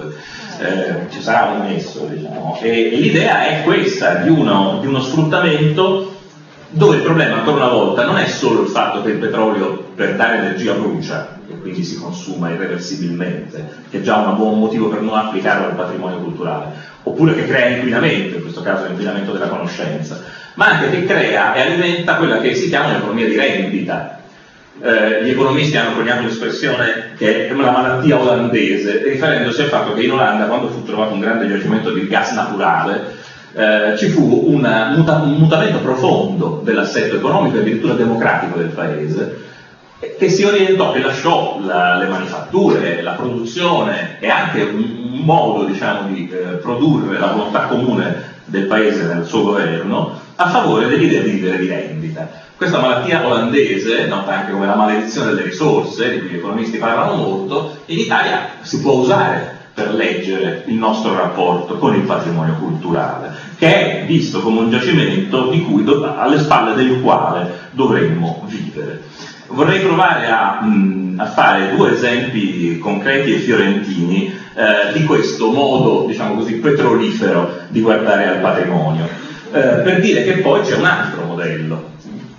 Eh, ci sarà un nesso, diciamo. E, e l'idea è questa, di uno, di uno sfruttamento dove il problema, ancora una volta, non è solo il fatto che il petrolio per dare energia brucia e quindi si consuma irreversibilmente, che è già un buon motivo per non applicarlo al patrimonio culturale, oppure che crea inquinamento, in questo caso l'inquinamento della conoscenza, ma anche che crea e alimenta quella che si chiama un'economia di rendita. Eh, gli economisti hanno coniato un'espressione che è una malattia olandese, riferendosi al fatto che in Olanda, quando fu trovato un grande giacimento di gas naturale, Eh, ci fu una, muta, un mutamento profondo dell'assetto economico e addirittura democratico del paese, che si orientò, che lasciò la, le manifatture, la produzione e anche un, un modo, diciamo, di eh, produrre la volontà comune del paese nel suo governo a favore dell'idea di vivere di rendita. Questa malattia olandese, nota anche come la maledizione delle risorse, di cui gli economisti parlano molto, in Italia si può usare per leggere il nostro rapporto con il patrimonio culturale, che è visto come un giacimento di cui, alle spalle del quale dovremmo vivere. Vorrei provare a, mh, a fare due esempi concreti e fiorentini eh, di questo modo, diciamo così, petrolifero di guardare al patrimonio, eh, per dire che poi c'è un altro modello.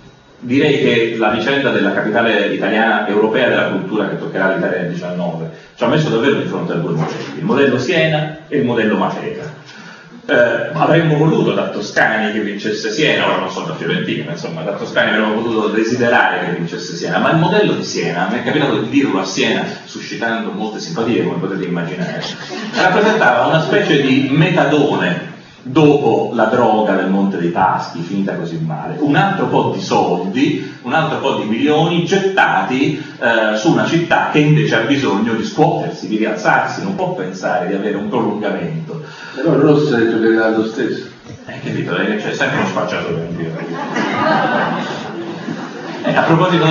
Direi che la vicenda della capitale italiana europea della cultura, che toccherà l'Italia nel diciannove, ci ha messo davvero di fronte a due modelli, il modello Siena e il modello Matera. Eh, avremmo voluto da Toscani che vincesse Siena, ora non sono da Fiorentino, ma insomma da Toscani avremmo potuto desiderare che vincesse Siena, ma il modello di Siena, mi è capitato di dirlo a Siena, suscitando molte simpatie, come potete immaginare, rappresentava una specie di metadone dopo la droga del Monte dei Paschi, finita così male, un altro po' di soldi, un altro po' di milioni gettati eh, su una città che invece ha bisogno di scuotersi, di rialzarsi, non può pensare di avere un prolungamento. Però Rossi ha detto che era lo stesso. Hai capito? C'è sempre uno spacciato per dire. Eh, a proposito...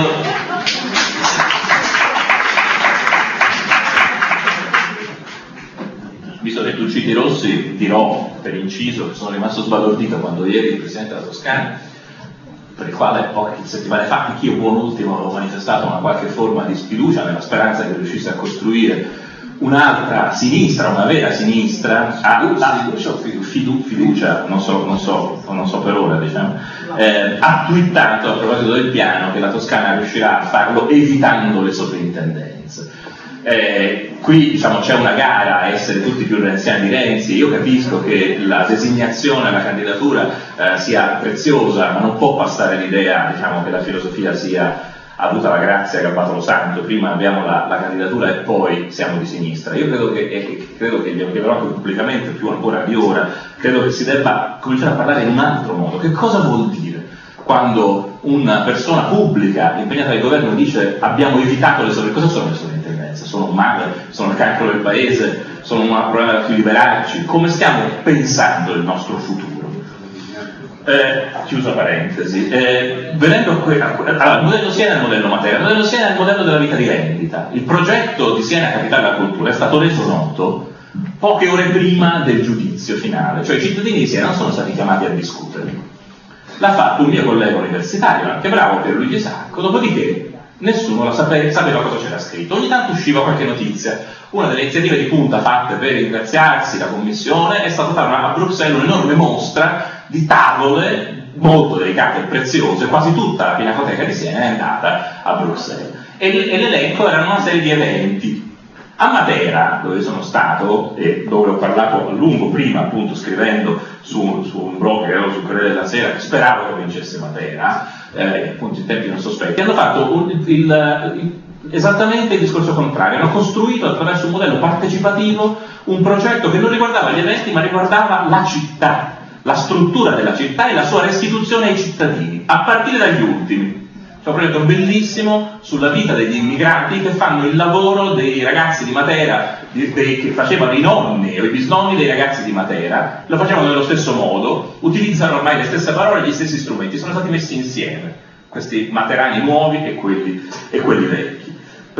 Visto che tu citi Rossi, dirò per inciso che sono rimasto sbalordito quando ieri il Presidente della Toscana, per il quale poche settimane fa anch'io buon ultimo avevo manifestato una qualche forma di sfiducia nella speranza che riuscisse a costruire un'altra sinistra, una vera sinistra, a, a fidu, fiducia, non so, non, so, non so per ora, diciamo, eh, ha twittato a proposito del piano che la Toscana riuscirà a farlo evitando le sovrintendenze. Eh, qui diciamo, c'è una gara a essere tutti più renziani di Renzi. Io capisco che la designazione alla candidatura eh, sia preziosa, ma non può passare l'idea diciamo, che la filosofia sia avuta la grazia che ha fatto lo santo, prima abbiamo la, la candidatura e poi siamo di sinistra. Io credo che, e credo che glielo chiederò anche pubblicamente più ancora di ora, credo che si debba cominciare a parlare in un altro modo. Che cosa vuol dire quando una persona pubblica impegnata dal governo dice abbiamo evitato le sovrintendenze? Cosa sono le sovrintendenze? Sono un male? Sono il cancro del paese? Sono un problema da cui liberarci? Come stiamo pensando il nostro futuro? Eh, chiusa parentesi, eh, venendo a que- a que- allora, il modello Siena è il modello Matera, il modello Siena è il modello della vita di rendita. Il progetto di Siena Capitale della Cultura è stato reso noto poche ore prima del giudizio finale, cioè i cittadini di Siena non sono stati chiamati a discutere. L'ha fatto un mio collega universitario, anche bravo, Pierluigi Sacco, dopodiché nessuno la sape- sapeva cosa c'era scritto. Ogni tanto usciva qualche notizia. Una delle iniziative di punta fatte per ringraziarsi la commissione è stata fare una, a Bruxelles un'enorme mostra di tavole molto delicate e preziose. Quasi tutta la Pinacoteca di Siena è andata a Bruxelles e, e l'elenco erano una serie di eventi. A Matera, dove sono stato e dove ho parlato a lungo prima, appunto scrivendo su, su un blog che avevo sul Corriere della Sera, che speravo che vincesse Matera, eh, appunto in tempi non sospetti, hanno fatto un, il, il, esattamente il discorso contrario. Hanno costruito attraverso un modello partecipativo un progetto che non riguardava gli eventi ma riguardava la città, la struttura della città e la sua restituzione ai cittadini, a partire dagli ultimi. C'è un progetto bellissimo sulla vita degli immigrati che fanno il lavoro dei ragazzi di Matera, di, dei, che facevano i nonni o i bisnonni dei ragazzi di Matera, lo facevano nello stesso modo, utilizzano ormai le stesse parole e gli stessi strumenti, sono stati messi insieme, questi materani nuovi e quelli, e quelli vecchi.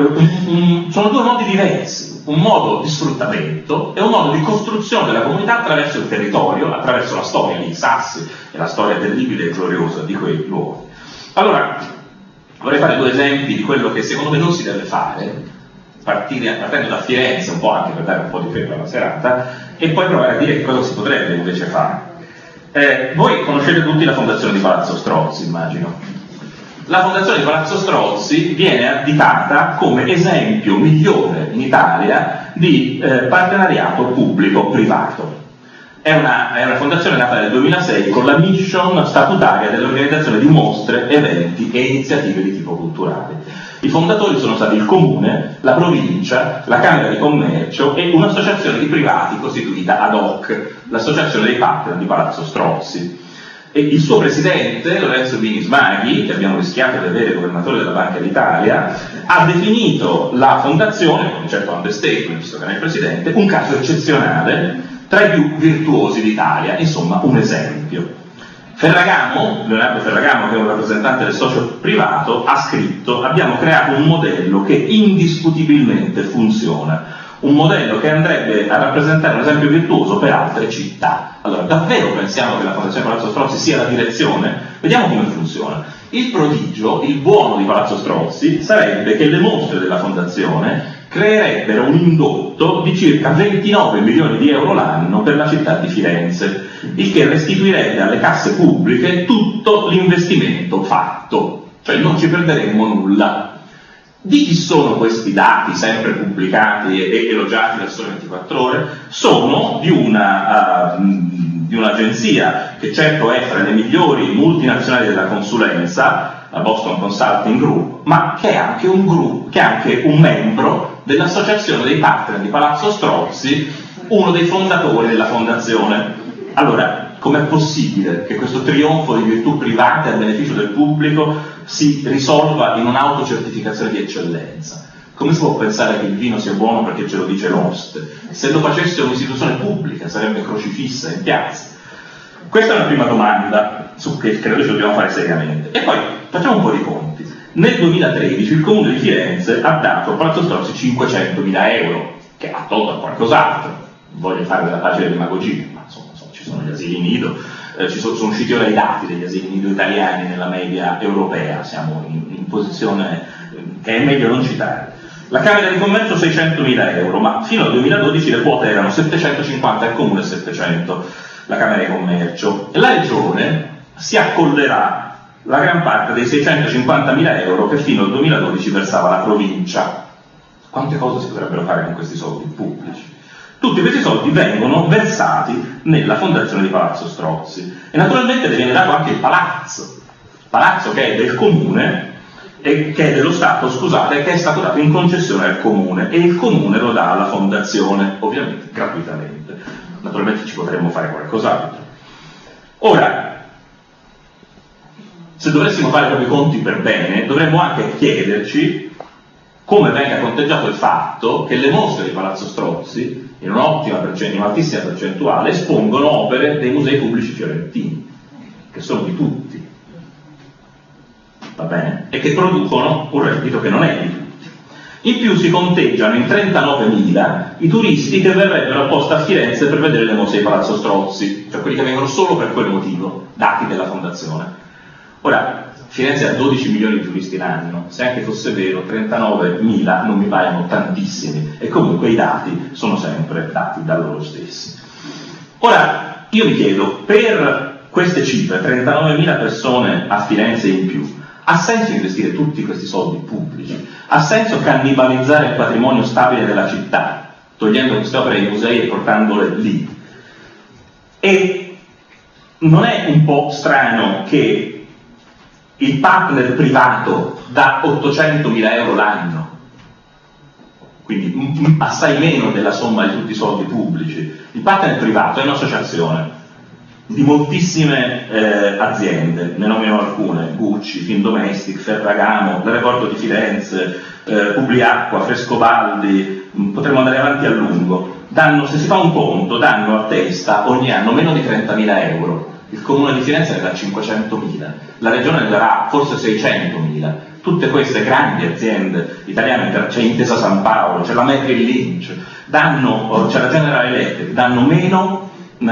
Sono due modi diversi, un modo di sfruttamento e un modo di costruzione della comunità attraverso il territorio, attraverso la storia di Sassi e la storia terribile e gloriosa di quei luoghi. Allora, vorrei fare due esempi di quello che secondo me non si deve fare, partire, partendo da Firenze un po' anche per dare un po' di freddo alla serata, e poi provare a dire che cosa si potrebbe invece fare. Eh, voi conoscete tutti la fondazione di Palazzo Strozzi, immagino. La fondazione di Palazzo Strozzi viene additata come esempio migliore in Italia di eh, partenariato pubblico-privato. È una, è una fondazione nata nel duemilasei con la mission statutaria dell'organizzazione di mostre, eventi e iniziative di tipo culturale. I fondatori sono stati il Comune, la Provincia, la Camera di Commercio e un'associazione di privati costituita ad hoc, l'Associazione dei Partner di Palazzo Strozzi. E il suo presidente, Lorenzo Bini Smaghi, che abbiamo rischiato di avere governatore della Banca d'Italia, ha definito la fondazione, con un certo understatement, visto che è il presidente, un caso eccezionale tra i più virtuosi d'Italia, insomma un esempio. Ferragamo, Leonardo Ferragamo, che è un rappresentante del socio privato, ha scritto: abbiamo creato un modello che indiscutibilmente funziona, un modello che andrebbe a rappresentare un esempio virtuoso per altre città. Allora, davvero pensiamo che la Fondazione Palazzo Strozzi sia la direzione? Vediamo come funziona. Il prodigio, il buono di Palazzo Strozzi sarebbe che le mostre della Fondazione creerebbero un indotto di circa ventinove milioni di euro l'anno per la città di Firenze, il che restituirebbe alle casse pubbliche tutto l'investimento fatto, cioè non ci perderemmo nulla. Di chi sono questi dati, sempre pubblicati e elogiati dal Sole ventiquattro Ore? Sono di una, uh, di un'agenzia che certo è fra le migliori multinazionali della consulenza, la Boston Consulting Group, ma che è anche un gruppo, che è anche un membro dell'Associazione dei Partner di Palazzo Strozzi, uno dei fondatori della fondazione. Allora, com'è possibile che questo trionfo di virtù private a beneficio del pubblico si risolva in un'autocertificazione di eccellenza? Come si può pensare che il vino sia buono perché ce lo dice l'oste? Se lo facesse un'istituzione pubblica sarebbe crocifissa in piazza. Questa è una prima domanda su che credo ci dobbiamo fare seriamente. E poi facciamo un po' di conti. Nel duemilatredici il Comune di Firenze ha dato a Palazzo Strozzi cinquecentomila euro, che ha tolto a qualcos'altro. Non voglio fare della facile demagogia, ma insomma, insomma ci sono gli asili nido, eh, ci sono, sono usciti ora i dati degli asili nido italiani nella media europea, siamo in, in posizione eh, che è meglio non citare. La Camera di Commercio seicentomila euro, ma fino al duemiladodici le quote erano settecentocinquanta al Comune e settecento la Camera di Commercio. E la Regione si accollerà la gran parte dei seicentocinquantamila euro che fino al duemiladodici versava la Provincia. Quante cose si potrebbero fare con questi soldi pubblici? Tutti questi soldi vengono versati nella fondazione di Palazzo Strozzi e naturalmente le viene dato anche il palazzo, palazzo che è del comune e che è dello Stato, scusate, che è stato dato in concessione al comune e il comune lo dà alla fondazione, ovviamente gratuitamente. Naturalmente ci potremmo fare qualcos'altro. Ora, se dovessimo fare proprio i conti per bene, dovremmo anche chiederci come venga conteggiato il fatto che le mostre di Palazzo Strozzi, in un'ottima percentuale, in un'altissima percentuale, espongono opere dei musei pubblici fiorentini, che sono di tutti. Va bene? E che producono un reddito che non è di tutti. In più si conteggiano in trentanovemila i turisti che verrebbero apposta a Firenze per vedere le mostre di Palazzo Strozzi, cioè quelli che vengono solo per quel motivo, dati della fondazione. Ora, Firenze ha dodici milioni di turisti l'anno, se anche fosse vero, trentanovemila non mi paiono tantissimi, e comunque i dati sono sempre dati da loro stessi. Ora, io mi chiedo, per queste cifre, trentanovemila persone a Firenze in più, ha senso investire tutti questi soldi pubblici? Ha senso cannibalizzare il patrimonio stabile della città, togliendo queste opere ai musei e portandole lì? E non è un po' strano che il partner privato dà ottocentomila euro l'anno, quindi assai meno della somma di tutti i soldi pubblici? Il partner privato è un'associazione di moltissime eh, aziende, ne nomino alcune: Gucci, Findomestic, Ferragamo, l'Aeroporto di Firenze, eh, Publiacqua, Frescobaldi, mh, potremmo andare avanti a lungo. Danno, se si fa un conto, danno a testa ogni anno meno di trentamila euro. Il Comune di Firenze ne dà cinquecentomila, la Regione ne darà forse seicentomila. Tutte queste grandi aziende italiane, c'è Intesa San Paolo, c'è la Merrill Lynch, danno, c'è la General Electric, danno meno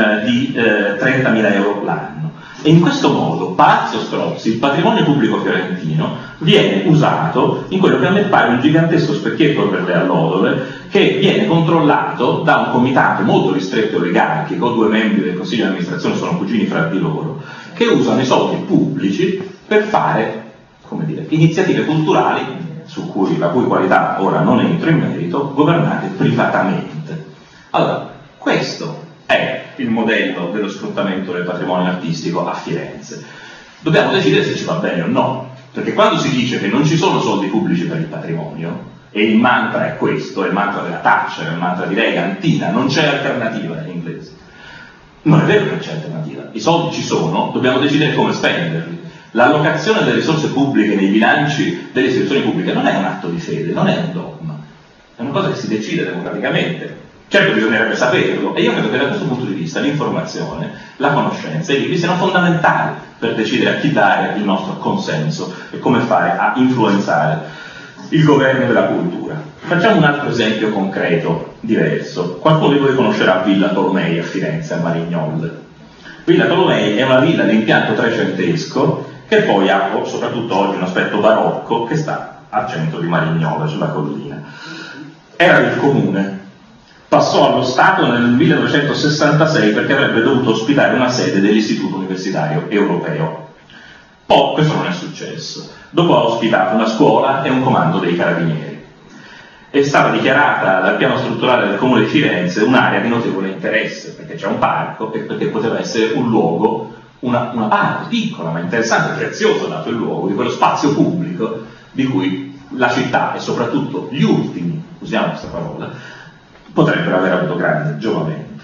di eh, trentamila euro l'anno. E in questo modo Palazzo Strozzi, il patrimonio pubblico fiorentino, viene usato in quello che a me pare un gigantesco specchietto per le allodole, che viene controllato da un comitato molto ristretto e oligarchico. Due membri del consiglio di amministrazione sono cugini fra di loro, che usano i soldi pubblici per fare, come dire, iniziative culturali su cui, la cui qualità ora non entro in merito, governate privatamente. Allora, questo è il modello dello sfruttamento del patrimonio artistico a Firenze. Dobbiamo decidere se ci va bene o no, perché quando si dice che non ci sono soldi pubblici per il patrimonio, e il mantra è questo, è il mantra della Thatcher, è il mantra di Reagan, Tina, non c'è alternativa in inglese. Non è vero che non c'è alternativa, i soldi ci sono, dobbiamo decidere come spenderli. L'allocazione delle risorse pubbliche nei bilanci delle istituzioni pubbliche non è un atto di fede, non è un dogma, è una cosa che si decide democraticamente. Certo, bisognerebbe saperlo, e io credo che da questo punto di vista l'informazione, la conoscenza e i libri siano fondamentali per decidere a chi dare il nostro consenso e come fare a influenzare il governo della cultura. Facciamo un altro esempio concreto, diverso. Qualcuno di voi conoscerà Villa Tolomei a Firenze, a Marignol. Villa Tolomei è una villa di impianto trecentesco che poi ha, soprattutto oggi, un aspetto barocco, che sta al centro di Marignol, sulla collina. Era del comune. Passò allo Stato nel millenovecentosessantasei perché avrebbe dovuto ospitare una sede dell'Istituto Universitario Europeo. Poi questo non è successo. Dopo ha ospitato una scuola e un comando dei carabinieri. È stata dichiarata dal piano strutturale del Comune di Firenze un'area di notevole interesse, perché c'è un parco e perché poteva essere un luogo, una, una parte piccola ma interessante e preziosa, dato il luogo, di quello spazio pubblico di cui la città e soprattutto gli ultimi, usiamo questa parola, potrebbero aver avuto grande giovamento.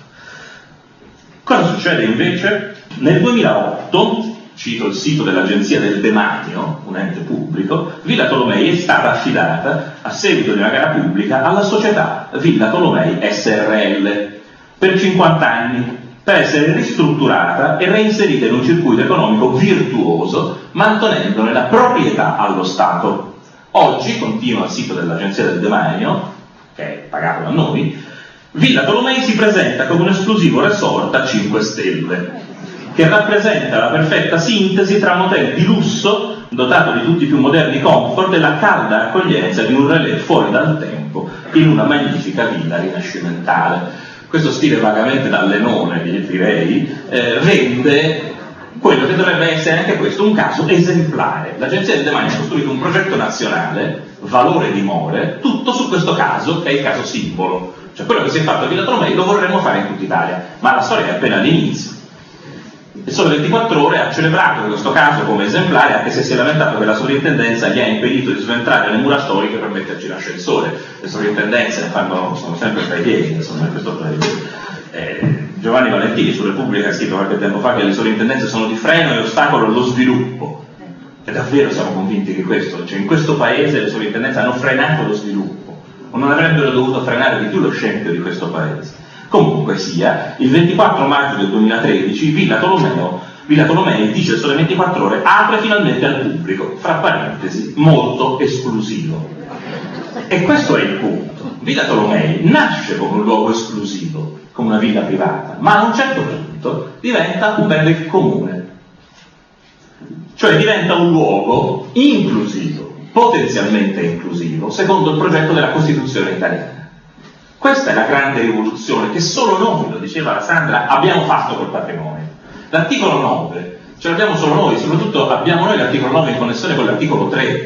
Cosa succede invece? Nel duemilaotto, cito il sito dell'Agenzia del Demanio, un ente pubblico, Villa Tolomei è stata affidata, a seguito di una gara pubblica, alla società Villa Tolomei S R L per cinquanta anni, per essere ristrutturata e reinserita in un circuito economico virtuoso, mantenendone la proprietà allo Stato. Oggi, continua il sito dell'Agenzia del Demanio, che è pagato da noi, Villa Tolomei si presenta come un esclusivo resort a cinque stelle, che rappresenta la perfetta sintesi tra un hotel di lusso, dotato di tutti i più moderni comfort, e la calda accoglienza di un relè fuori dal tempo, in una magnifica villa rinascimentale. Questo stile vagamente da Lenone, direi, eh, rende quello che dovrebbe essere anche questo un caso esemplare. L'Agenzia del Demanio ha costruito un progetto nazionale, valore e dimore, tutto su questo caso, che è il caso simbolo. Cioè quello che si è fatto a Villa Tolomei lo vorremmo fare in tutta Italia, ma la storia è appena all'inizio. Il Sole ventiquattro Ore ha celebrato questo caso come esemplare, anche se si è lamentato che la sovrintendenza gli ha impedito di sventrare le mura storiche per metterci l'ascensore. Le sovrintendenze fanno, sono sempre tra i piedi, insomma, in questo paese. Eh, Giovanni Valentini su Repubblica ha scritto qualche tempo fa che le sovrintendenze sono di freno e ostacolo allo sviluppo. E davvero siamo convinti di questo, cioè in questo paese le sovrintendenze hanno frenato lo sviluppo, o non avrebbero dovuto frenare di più lo scempio di questo paese. Comunque sia, il ventiquattro maggio del duemilatredici Villa Tolomeo, Villa Tolomei, dice il Sole ventiquattro Ore, apre finalmente al pubblico, fra parentesi, molto esclusivo. E questo è il punto. Villa Tolomei nasce come un luogo esclusivo, come una villa privata, ma a un certo punto diventa un bene comune. Cioè diventa un luogo inclusivo, potenzialmente inclusivo, secondo il progetto della Costituzione italiana. Questa è la grande rivoluzione che solo noi, lo diceva la Sandra, abbiamo fatto col patrimonio. L'articolo nove, ce l'abbiamo solo noi, soprattutto abbiamo noi l'articolo nove in connessione con l'articolo tre.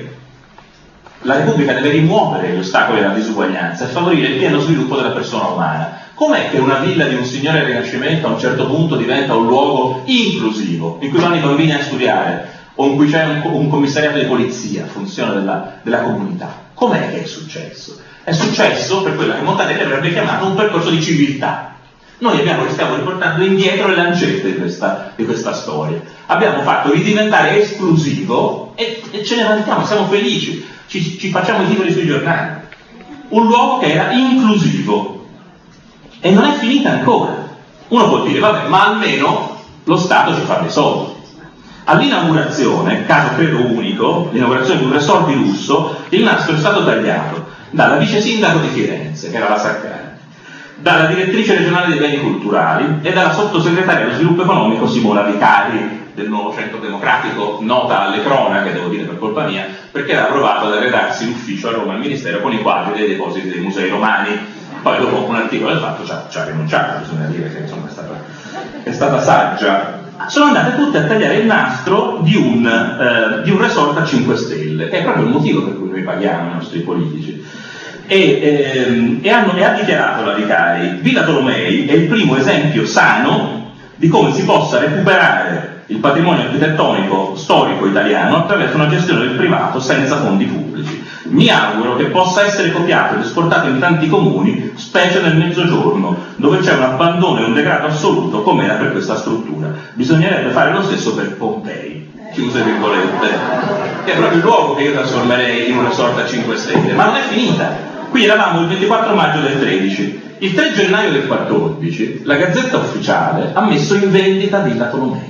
La Repubblica deve rimuovere gli ostacoli alla disuguaglianza e favorire il pieno sviluppo della persona umana. Com'è che una villa di un signore del Rinascimento a un certo punto diventa un luogo inclusivo, in cui vanno i bambini a studiare, o in cui c'è un, un commissariato di polizia, funzione della, della comunità? Com'è che è successo? È successo per quella che Montanelli avrebbe chiamato un percorso di civiltà. Noi abbiamo, stiamo riportando indietro le lancette di questa, di questa storia. Abbiamo fatto ridiventare esclusivo e, e ce ne vantiamo, siamo felici, ci, ci facciamo i titoli sui giornali. Un luogo che era inclusivo e non è finita ancora. Uno può dire, vabbè, ma almeno lo Stato ci fa dei soldi. All'inaugurazione, caso credo unico, l'inaugurazione di un resort di lusso, il nastro è stato tagliato dalla vice sindaco di Firenze, che era la Saccari, dalla direttrice regionale dei beni culturali e dalla sottosegretaria dello sviluppo economico Simona Vicari, del Nuovo Centro Democratico, nota alle cronache, devo dire per colpa mia, perché era provato ad arredarsi l'ufficio a Roma al Ministero con i quadri dei depositi dei musei romani. Poi dopo un articolo del fatto ci ha, ci ha rinunciato, bisogna dire che insomma è stata, è stata saggia. Sono andate tutte a tagliare il nastro di un, eh, di un resort a cinque stelle, che è proprio il motivo per cui noi paghiamo i nostri politici. E, ehm, e, hanno, e ha dichiarato la Vicari, Villa Tolomei è il primo esempio sano di come si possa recuperare il patrimonio architettonico storico italiano attraverso una gestione del privato senza fondi pubblici. Mi auguro che possa essere copiato ed esportato in tanti comuni, specie nel Mezzogiorno, dove c'è un abbandono e un degrado assoluto come era per questa struttura. Bisognerebbe fare lo stesso per Pompei, chiuse virgolette, che è proprio il luogo che io trasformerei in un resort a cinque stelle, ma non è finita. Qui eravamo il ventiquattro maggio del tredici, il tre gennaio del quattordici la Gazzetta Ufficiale ha messo in vendita Villa Tolomei.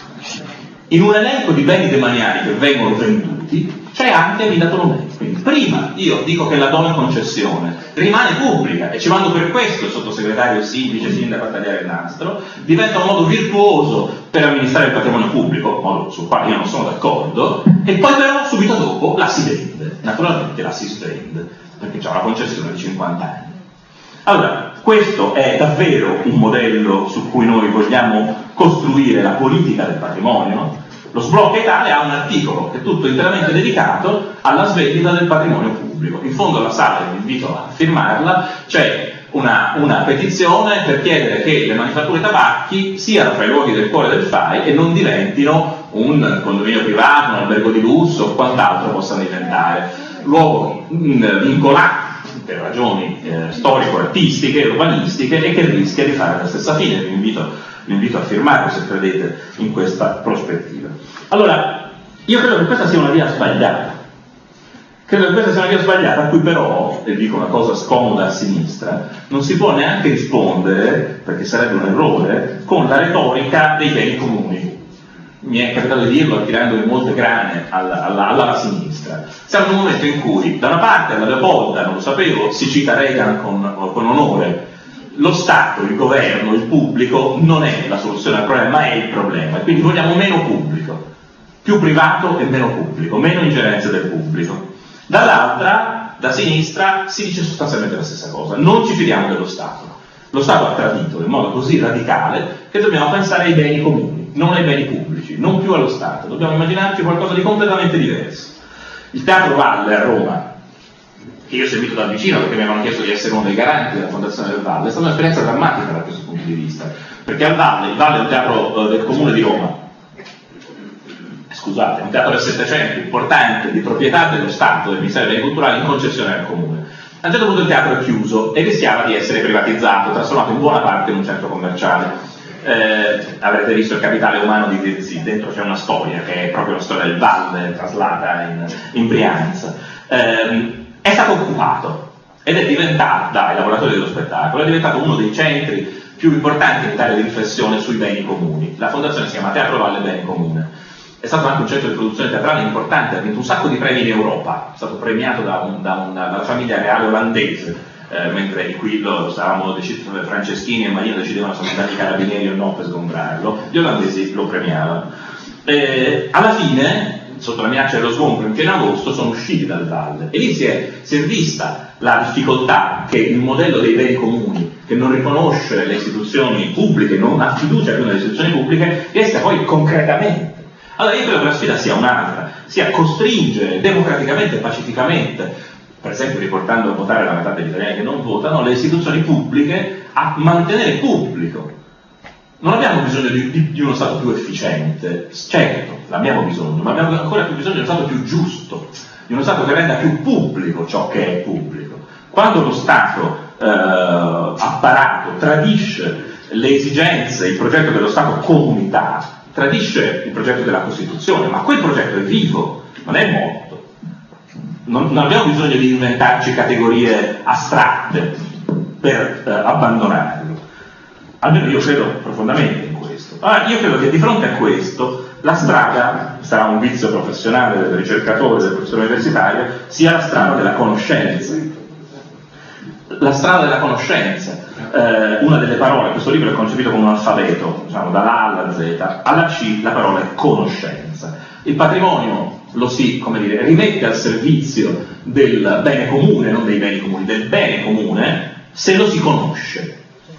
In un elenco di beni demaniali che vengono venduti c'è anche Villa Tolomei. Quindi prima io dico che la do in concessione, rimane pubblica e ci mando per questo il sottosegretario sì, vice sindaco a tagliare il nastro, diventa un modo virtuoso per amministrare il patrimonio pubblico, modo sul quale io non sono d'accordo, e poi però subito dopo la si vende, naturalmente la si svende, perché c'è una concessione di cinquanta anni. Allora, questo è davvero un modello su cui noi vogliamo costruire la politica del patrimonio. Lo Sblocca Italia ha un articolo che è tutto interamente dedicato alla svendita del patrimonio pubblico. In fondo alla sala, vi invito a firmarla, c'è una, una petizione per chiedere che le manifatture tabacchi siano fra i luoghi del cuore del F A I e non diventino un condominio privato, un albergo di lusso o quant'altro possano diventare. Luogo vincolato per ragioni eh, storico-artistiche, urbanistiche e che rischia di fare la stessa fine. Vi invito, vi invito a firmarlo se credete in questa prospettiva. Allora, io credo che questa sia una via sbagliata. Credo che questa sia una via sbagliata a cui però, e dico una cosa scomoda a sinistra, non si può neanche rispondere, perché sarebbe un errore, con la retorica dei beni comuni. Mi è capitato di dirlo tirando in molte grane alla, alla, alla sinistra. Siamo in un momento in cui da una parte alla Leopolda, non lo sapevo, si cita Reagan con, con onore. Lo Stato, il governo, il pubblico non è la soluzione al problema, ma è il problema, e quindi vogliamo meno pubblico, più privato e meno pubblico, meno ingerenze del pubblico. Dall'altra, da sinistra, si dice sostanzialmente la stessa cosa, non ci fidiamo dello Stato. Lo Stato ha tradito in modo così radicale che dobbiamo pensare ai beni comuni, non ai beni pubblici. pubblici, non più allo Stato, dobbiamo immaginarci qualcosa di completamente diverso. Il Teatro Valle a Roma, che io ho seguito da vicino perché mi avevano chiesto di essere uno dei garanti della Fondazione del Valle, è stata un'esperienza drammatica da questo punto di vista, perché al Valle, il Valle è un teatro uh, del Comune di Roma, scusate, è un teatro del Settecento importante, di proprietà dello Stato, del Ministero dei Beni Culturali, in concessione al Comune. A un certo punto il teatro è chiuso e rischiava di essere privatizzato, trasformato in buona parte in un centro commerciale. Eh, avrete visto Il capitale umano di Virzì, dentro c'è una storia che è proprio la storia del Valle traslata in, in Brianza. Eh, è stato occupato ed è diventato, dai lavoratori dello spettacolo, è diventato uno dei centri più importanti in Italia di riflessione sui beni comuni. La fondazione si chiama Teatro Valle Bene Comune. È stato anche un centro di produzione teatrale importante, ha vinto un sacco di premi in Europa, è stato premiato da, un, da una, dalla famiglia reale olandese, eh, mentre qui lo stavamo decidendo, Franceschini e Marino decidevano se mandare i carabinieri o no per sgombrarlo, gli olandesi lo premiavano. Eh, alla fine, sotto la minaccia dello sgombro in pieno agosto, sono usciti dal Valle e lì si è, si è vista la difficoltà che il modello dei beni comuni, che non riconosce le istituzioni pubbliche, non ha fiducia più nelle istituzioni pubbliche, riesca poi concretamente. Allora io credo che la sfida sia un'altra, sia costringere democraticamente e pacificamente, per esempio riportando a votare la metà degli italiani che non votano, le istituzioni pubbliche a mantenere pubblico. Non abbiamo bisogno di, di, di uno Stato più efficiente, certo, l'abbiamo bisogno, ma abbiamo ancora più bisogno di uno Stato più giusto, di uno Stato che renda più pubblico ciò che è pubblico. Quando lo Stato eh, apparato tradisce le esigenze, il progetto dello Stato comunità, tradisce il progetto della Costituzione, ma quel progetto è vivo, non è morto. Non, non abbiamo bisogno di inventarci categorie astratte per eh, abbandonarlo. Almeno io credo profondamente in questo. Allora, io credo che di fronte a questo la strada, sarà un vizio professionale del ricercatore, del professore universitario, sia la strada della conoscenza. La strada della conoscenza. Eh, una delle parole, questo libro è concepito come un alfabeto, diciamo dalla A alla Z, alla C la parola è conoscenza. Il patrimonio lo si, come dire, rimette al servizio del bene comune, non dei beni comuni, del bene comune, se lo si conosce.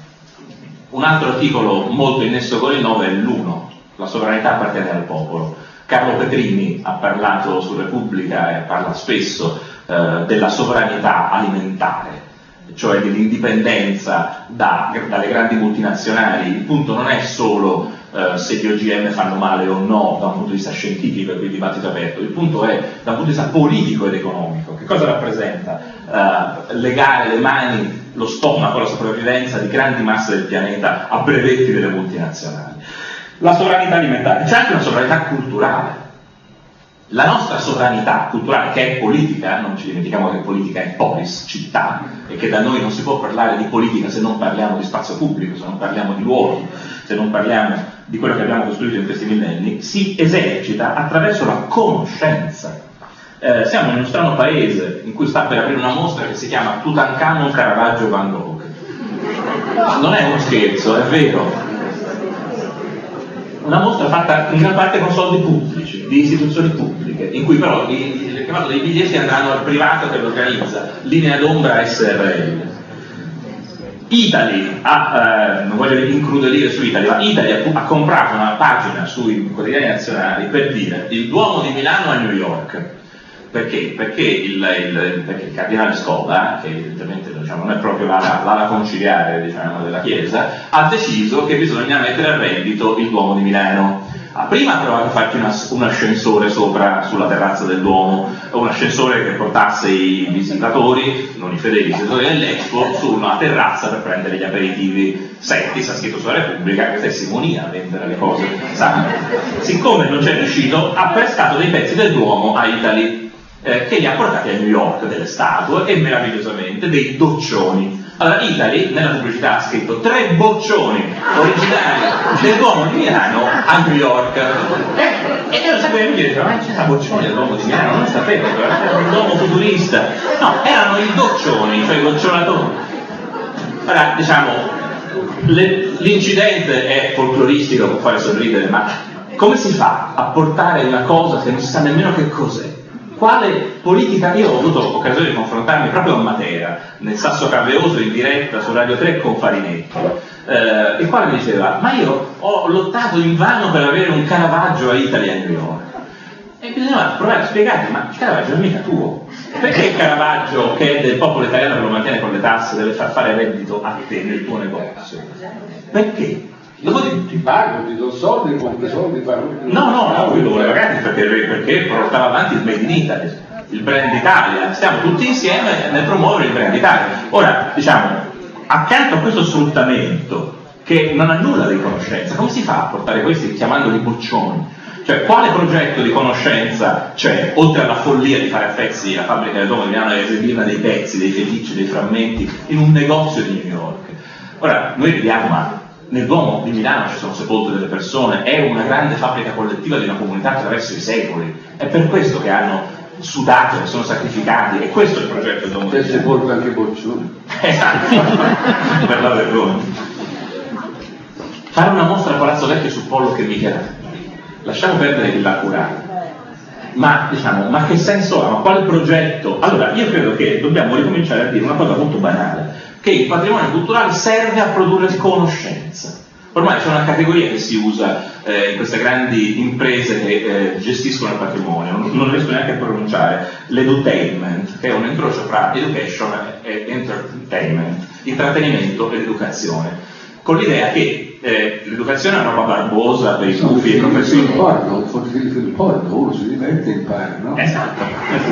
Un altro articolo molto innesso con il nove è l'uno, la sovranità appartiene al popolo. Carlo Petrini ha parlato su Repubblica e parla spesso eh, della sovranità alimentare, cioè dell'indipendenza da, dalle grandi multinazionali. Il punto non è solo eh, se gli O G M fanno male o no da un punto di vista scientifico e quindi dibattito aperto, il punto è da un punto di vista politico ed economico. Che cosa rappresenta eh, legare le mani, lo stomaco, la sopravvivenza di grandi masse del pianeta a brevetti delle multinazionali? La sovranità alimentare, c'è anche una sovranità culturale. La nostra sovranità culturale, che è politica, non ci dimentichiamo che politica è polis, città, e che da noi non si può parlare di politica se non parliamo di spazio pubblico, se non parliamo di luoghi, se non parliamo di quello che abbiamo costruito in questi millenni, si esercita attraverso la conoscenza. Eh, siamo in uno strano paese in cui sta per aprire una mostra che si chiama Tutankhamon, Caravaggio, Van Gogh. Non è uno scherzo, è vero. Una mostra fatta in gran parte con soldi pubblici, di istituzioni pubbliche, in cui però i, il chiamato dei biglietti andranno al privato che lo organizza, linea d'ombra S R L. Italy ha, eh, non voglio incrudelire su Italy, ma Italy ha, ha comprato una pagina sui quotidiani nazionali per dire il Duomo di Milano a New York. Perché? Perché il, il, perché il cardinale Scola, che evidentemente diciamo, non è proprio l'ala, l'ala conciliare diciamo, della Chiesa, ha deciso che bisogna mettere a reddito il Duomo di Milano. Ah, prima ha provato a farci una, un ascensore sopra sulla terrazza del Duomo, un ascensore che portasse i visitatori, non i fedeli visitatori dell'Expo, su una terrazza per prendere gli aperitivi. Senti, sta scritto sulla Repubblica che è Simonia a vendere le cose. Sa? Siccome non c'è riuscito, ha prestato dei pezzi del Duomo a Italy. Eh, che li ha portati a New York, delle statue e meravigliosamente dei doccioni. Allora Italy nella pubblicità ha scritto tre boccioni originali del Duomo di Milano a New York e, e io lo sapevo e mi dicevo ma c'è una boccioni del Duomo di Milano, non sapevo, era un Duomo futurista. No, erano i doccioni, cioè i goccionatori. Allora diciamo le, l'incidente è folcloristico, può fare sorridere, ma come si fa a portare una cosa che non si sa nemmeno che cos'è? Quale politica? Io ho avuto occasione di confrontarmi proprio a Matera, nel Sasso Caveoso in diretta su Radio tre con Farinetti. eh, il quale mi diceva: ma io ho lottato invano per avere un Caravaggio a Italia a New York. E bisognava provare a spiegargli: ma il Caravaggio non è mica tuo, perché il Caravaggio, che è del popolo italiano che lo mantiene con le tasse, deve far fare reddito a te nel tuo negozio? Perché? Dopo ti, ti pago, ti do soldi, quanti soldi pago? No, no, no, lui lo voleva ragazzi perché, perché portava avanti il Made in Italy, il brand Italia. Stiamo tutti insieme nel promuovere il brand Italia. Ora, diciamo, accanto a questo sfruttamento che non ha nulla di conoscenza, come si fa a portare questi chiamandoli boccioni? Cioè, quale progetto di conoscenza c'è, oltre alla follia di fare a Fexi, la fabbrica del Duomo di Milano, e esibirne dei pezzi, dei feticci, dei frammenti in un negozio di New York? Ora, noi vediamo, ma nel Duomo di Milano ci sono sepolte delle persone, è una grande fabbrica collettiva di una comunità attraverso i secoli, è per questo che hanno sudato, sono sacrificati, e questo è il progetto del Duomo di Milano. C'è sepolto anche Boccioni. Esatto, per la vergogna. Fare una mostra a Palazzo Vecchio su Pollo che Michelangelo, lasciamo perdere il Lacurano, ma diciamo, ma che senso ha? Ma quale progetto? Allora, io credo che dobbiamo ricominciare a dire una cosa molto banale, che il patrimonio culturale serve a produrre conoscenza. Ormai c'è una categoria che si usa eh, in queste grandi imprese che eh, gestiscono il patrimonio, non, non riesco neanche a pronunciare, l'edutainment, che è un incrocio fra education e entertainment, intrattenimento ed educazione, con l'idea che eh, l'educazione è una roba barbosa per i gufi e i professori. Il porno, il porno, uno si diverte e impara, no? Esatto.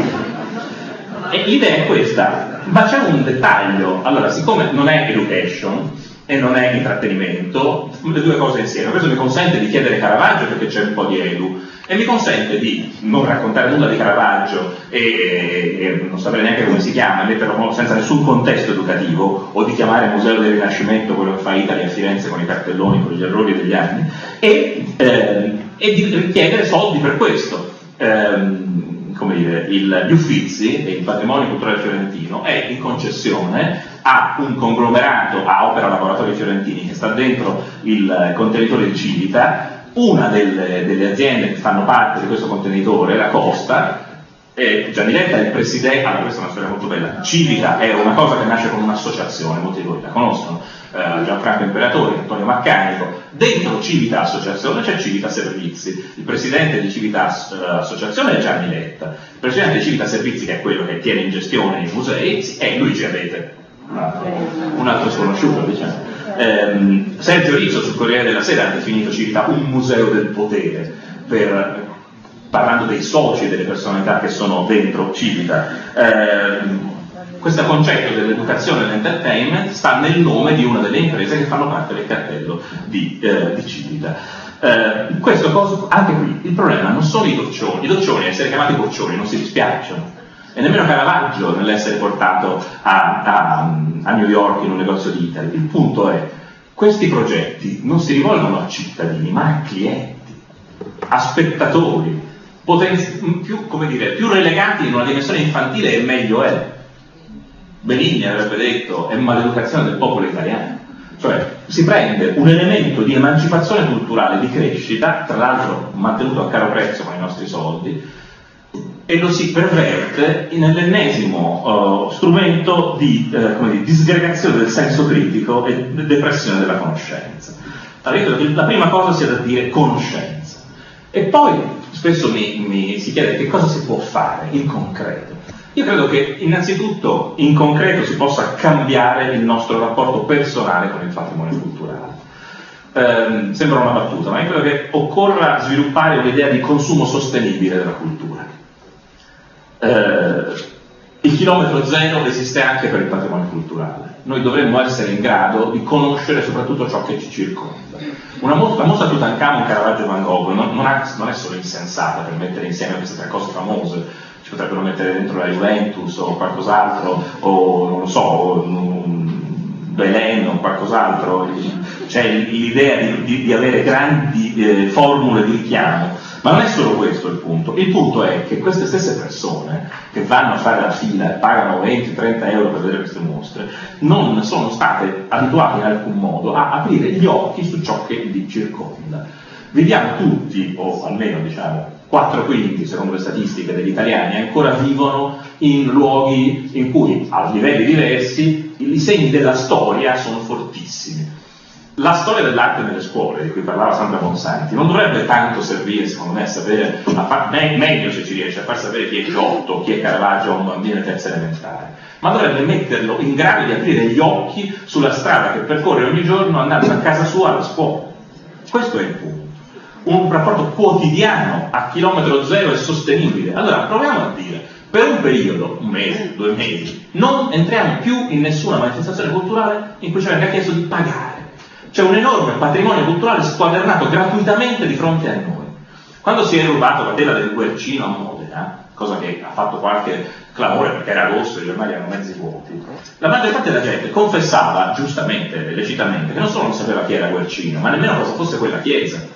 E l'idea è questa, ma c'è un dettaglio. Allora, siccome non è education e non è intrattenimento, le due cose insieme, questo mi consente di chiedere Caravaggio perché c'è un po' di edu, e mi consente di non raccontare nulla di Caravaggio e, e, e non sapere neanche come si chiama, metterlo senza nessun contesto educativo, o di chiamare Museo del Rinascimento quello che fa Italia a Firenze con i cartelloni, con gli errori degli anni, e, eh, e di richiedere soldi per questo. Eh, come dire, il, gli Uffizi e il patrimonio culturale fiorentino è in concessione a un conglomerato, a Opera Laboratori Fiorentini, che sta dentro il contenitore di Civita. Una delle, delle aziende che fanno parte di questo contenitore, la Costa, eh, Gianni Letta è il presidente. Allora, questa è una storia molto bella. Civita è una cosa che nasce con un'associazione, molti di voi la conoscono, eh, Gianfranco Imperatori, Antonio Maccanico. Dentro Civita Associazione c'è Civita Servizi, il presidente di Civita Associazione è Gianni Letta, il presidente di Civita Servizi, che è quello che tiene in gestione i musei, è Luigi Abete, un altro, un altro sconosciuto, diciamo. Eh, Sergio Rizzo sul Corriere della Sera ha definito Civita un museo del potere, per, parlando dei soci e delle personalità che sono dentro Civita. Eh, questo concetto dell'educazione e dell'entertainment sta nel nome di una delle imprese che fanno parte del cartello di, eh, di Civita. Eh, questo cosa, anche qui il problema non sono i doccioni, i doccioni, essere chiamati boccioni, non si dispiacciono, e nemmeno Caravaggio nell'essere portato a, a, a New York in un negozio di Italy. Il punto è, questi progetti non si rivolgono a cittadini, ma a clienti, a spettatori, poten- più, come dire, più relegati in una dimensione infantile e meglio è. Benigni avrebbe detto: è maleducazione del popolo italiano. Cioè, si prende un elemento di emancipazione culturale, di crescita, tra l'altro mantenuto a caro prezzo con i nostri soldi, e lo si perverte nell'ennesimo uh, strumento di uh, come dire, disgregazione del senso critico e depressione della conoscenza. Allora, io credo che la prima cosa sia da dire conoscenza. E poi spesso mi, mi si chiede che cosa si può fare in concreto. Io credo che innanzitutto in concreto si possa cambiare il nostro rapporto personale con il patrimonio culturale. Eh, sembra una battuta, ma io credo che occorra sviluppare un'idea di consumo sostenibile della cultura. Eh, il chilometro zero esiste anche per il patrimonio culturale. Noi dovremmo essere in grado di conoscere soprattutto ciò che ci circonda. Una mostra, la mostra Tutankhamon, Caravaggio e Van Gogh non, non, ha, non è solo insensata per mettere insieme queste tre cose famose. Ci potrebbero mettere dentro la Juventus o qualcos'altro, o non lo so, un Belen o qualcos'altro. C'è l'idea di, di, di avere grandi eh, formule di richiamo, ma non è solo questo il punto. Il punto è che queste stesse persone che vanno a fare la fila e pagano venti trenta euro per vedere queste mostre non sono state abituate in alcun modo a aprire gli occhi su ciò che li circonda. Vediamo tutti, o almeno diciamo quattro quinti, secondo le statistiche degli italiani, ancora vivono in luoghi in cui a livelli diversi i segni della storia sono fortissimi. La storia dell'arte nelle scuole, di cui parlava Sandra Monsanti, non dovrebbe tanto servire, secondo me, a sapere, a far, meglio se ci riesce, a far sapere chi è Giotto, chi è Caravaggio a un bambino in terza elementare, ma dovrebbe metterlo in grado di aprire gli occhi sulla strada che percorre ogni giorno andando da casa sua alla scuola. Questo è il punto. Un rapporto quotidiano a chilometro zero e sostenibile. Allora proviamo a dire, per un periodo, un mese, due mesi, non entriamo più in nessuna manifestazione culturale in cui ci venga chiesto di pagare. C'è un enorme patrimonio culturale squadernato gratuitamente di fronte a noi. Quando si è rubato la tela del Guercino a Modena, cosa che ha fatto qualche clamore perché era agosto e i giornali erano mezzi vuoti, la maggior parte della gente confessava, giustamente, lecitamente, che non solo non sapeva chi era Guercino, ma nemmeno cosa fosse quella chiesa.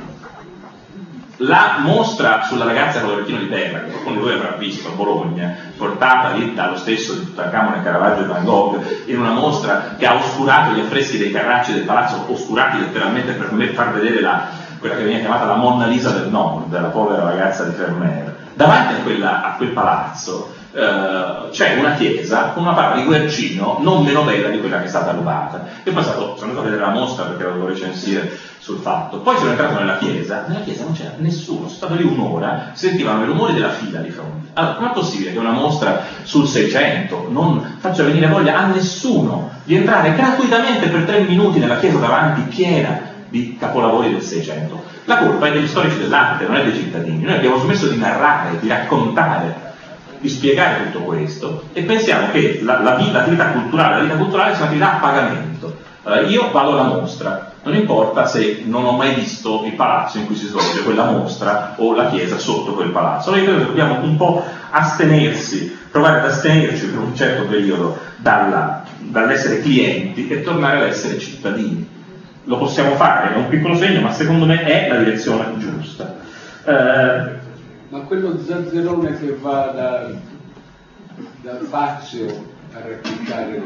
La mostra sulla ragazza con l'orecchino di terra, che qualcuno di voi avrà visto a Bologna, portata lì dallo stesso di Tutankhamone, Caravaggio e Van Gogh, in una mostra che ha oscurato gli affreschi dei carracci del palazzo, oscurati letteralmente per far vedere la, quella che veniva chiamata la Monna Lisa del Nord, la povera ragazza di Vermeer. Davanti a, quella, a quel palazzo Uh, c'è una chiesa con una parola di Guercino non meno bella di quella che è stata rubata. Io poi sono andato a vedere la mostra perché la dovevo recensire sul fatto. Poi sono entrato nella chiesa, nella chiesa non c'era nessuno, sono stato lì un'ora, si sentivano i rumori della fila di fronte. Allora, com'è possibile che una mostra sul Seicento non faccia venire voglia a nessuno di entrare gratuitamente per tre minuti nella chiesa davanti, piena di capolavori del Seicento? La colpa è degli storici dell'arte, non è dei cittadini. Noi abbiamo smesso di narrare, di raccontare, di spiegare tutto questo e pensiamo che la, la vita, l'attività culturale, la vita culturale sia un'attività a pagamento. Uh, io vado alla mostra, non importa se non ho mai visto il palazzo in cui si svolge quella mostra o la chiesa sotto quel palazzo. Allora io credo che dobbiamo un po' astenersi, provare ad astenerci per un certo periodo dalla, dall'essere clienti e tornare ad essere cittadini. Lo possiamo fare, è un piccolo segno, ma secondo me è la direzione giusta. Uh, Ma quello zazzerone che va da, da Fazio a raccontare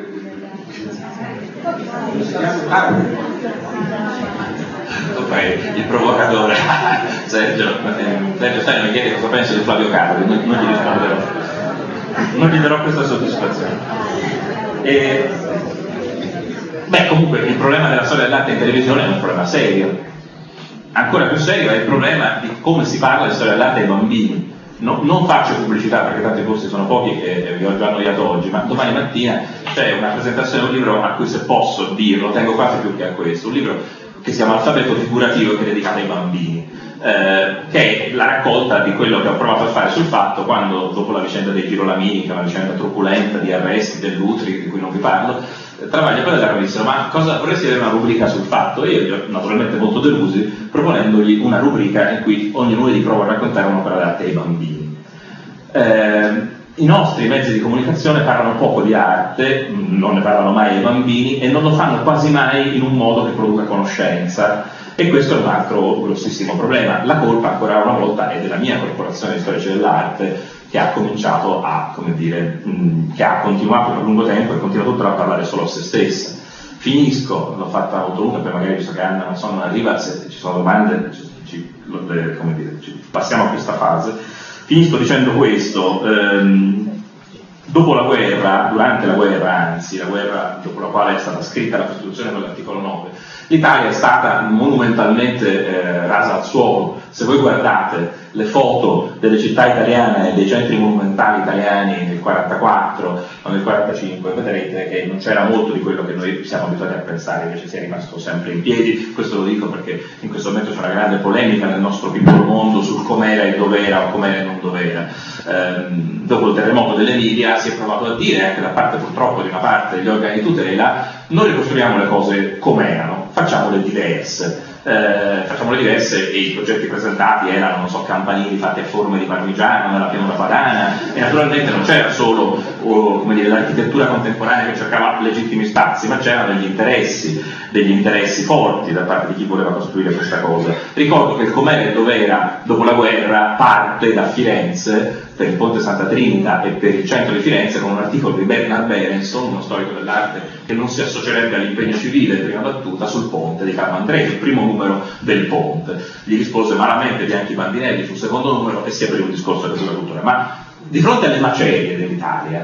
ah. Ok, il provocatore Sergio, eh, Sergio Stein mi chiede cosa penso di Flavio Carli, non, non gli risponderò, non gli darò questa soddisfazione. E, beh, comunque il problema della storia dell'arte in televisione è un problema serio. Ancora più serio è il problema di come si parla di storia dell'arte ai bambini. No, non faccio pubblicità perché tanti corsi sono pochi e vi ho già annoiato oggi, ma domani mattina c'è una presentazione di un libro a cui, se posso dirlo, tengo quasi più che a questo, un libro che si chiama Alfabeto figurativo, che è dedicato ai bambini, eh, che è la raccolta di quello che ho provato a fare sul fatto quando, dopo la vicenda dei Girolamini, che è una vicenda truculenta di arresti dell'Utri, di cui non vi parlo, Travaglia poi della dissero: ma cosa vorresti avere una rubrica sul fatto? E io, naturalmente molto delusi, proponendogli una rubrica in cui ognuno di prova a raccontare un'opera d'arte ai bambini. Eh, I nostri mezzi di comunicazione parlano poco di arte, non ne parlano mai ai bambini e non lo fanno quasi mai in un modo che produca conoscenza, e questo è un altro grossissimo problema. La colpa, ancora una volta, è della mia corporazione di storici dell'arte, che ha cominciato a, come dire, mh, che ha continuato per lungo tempo e continua tuttora a parlare solo a se stessa. Finisco, l'ho fatta molto lunga, poi magari, visto che Anna non, so, non arriva, se ci sono domande ci, ci, come dire, ci passiamo a questa fase. Finisco dicendo questo: ehm, dopo la guerra, durante la guerra, anzi la guerra dopo la quale è stata scritta la Costituzione con l'articolo nove, l'Italia è stata monumentalmente eh, rasa al suolo. Se voi guardate le foto delle città italiane e dei centri monumentali italiani nel quarantaquattro o nel quarantacinque, vedrete che non c'era molto di quello che noi siamo abituati a pensare, invece sia rimasto sempre in piedi. Questo lo dico perché in questo momento c'è una grande polemica nel nostro piccolo mondo sul com'era e dov'era o com'era e non dov'era. Ehm, dopo il terremoto dell'Emilia si è provato a dire, anche da parte purtroppo di una parte degli organi di tutela: noi ricostruiamo le cose com'erano, facciamole diverse. Eh, facciamole diverse, e i progetti presentati erano, non so, campanili fatti a forme di parmigiano nella pianura padana, e naturalmente non c'era solo oh, come dire, l'architettura contemporanea che cercava legittimi spazi, ma c'erano degli interessi, degli interessi forti da parte di chi voleva costruire questa cosa. Ricordo che il com'era e dov'era dopo la guerra parte da Firenze per il Ponte Santa Trinita e per il centro di Firenze con un articolo di Bernard Berenson, uno storico dell'arte che non si associerebbe all'impegno civile, prima battuta, sul ponte di Carlo Andrei, il primo numero del ponte. Gli rispose malamente Bianchi Bandinelli sul secondo numero e si aprì un discorso sulla cultura. Ma di fronte alle macerie dell'Italia,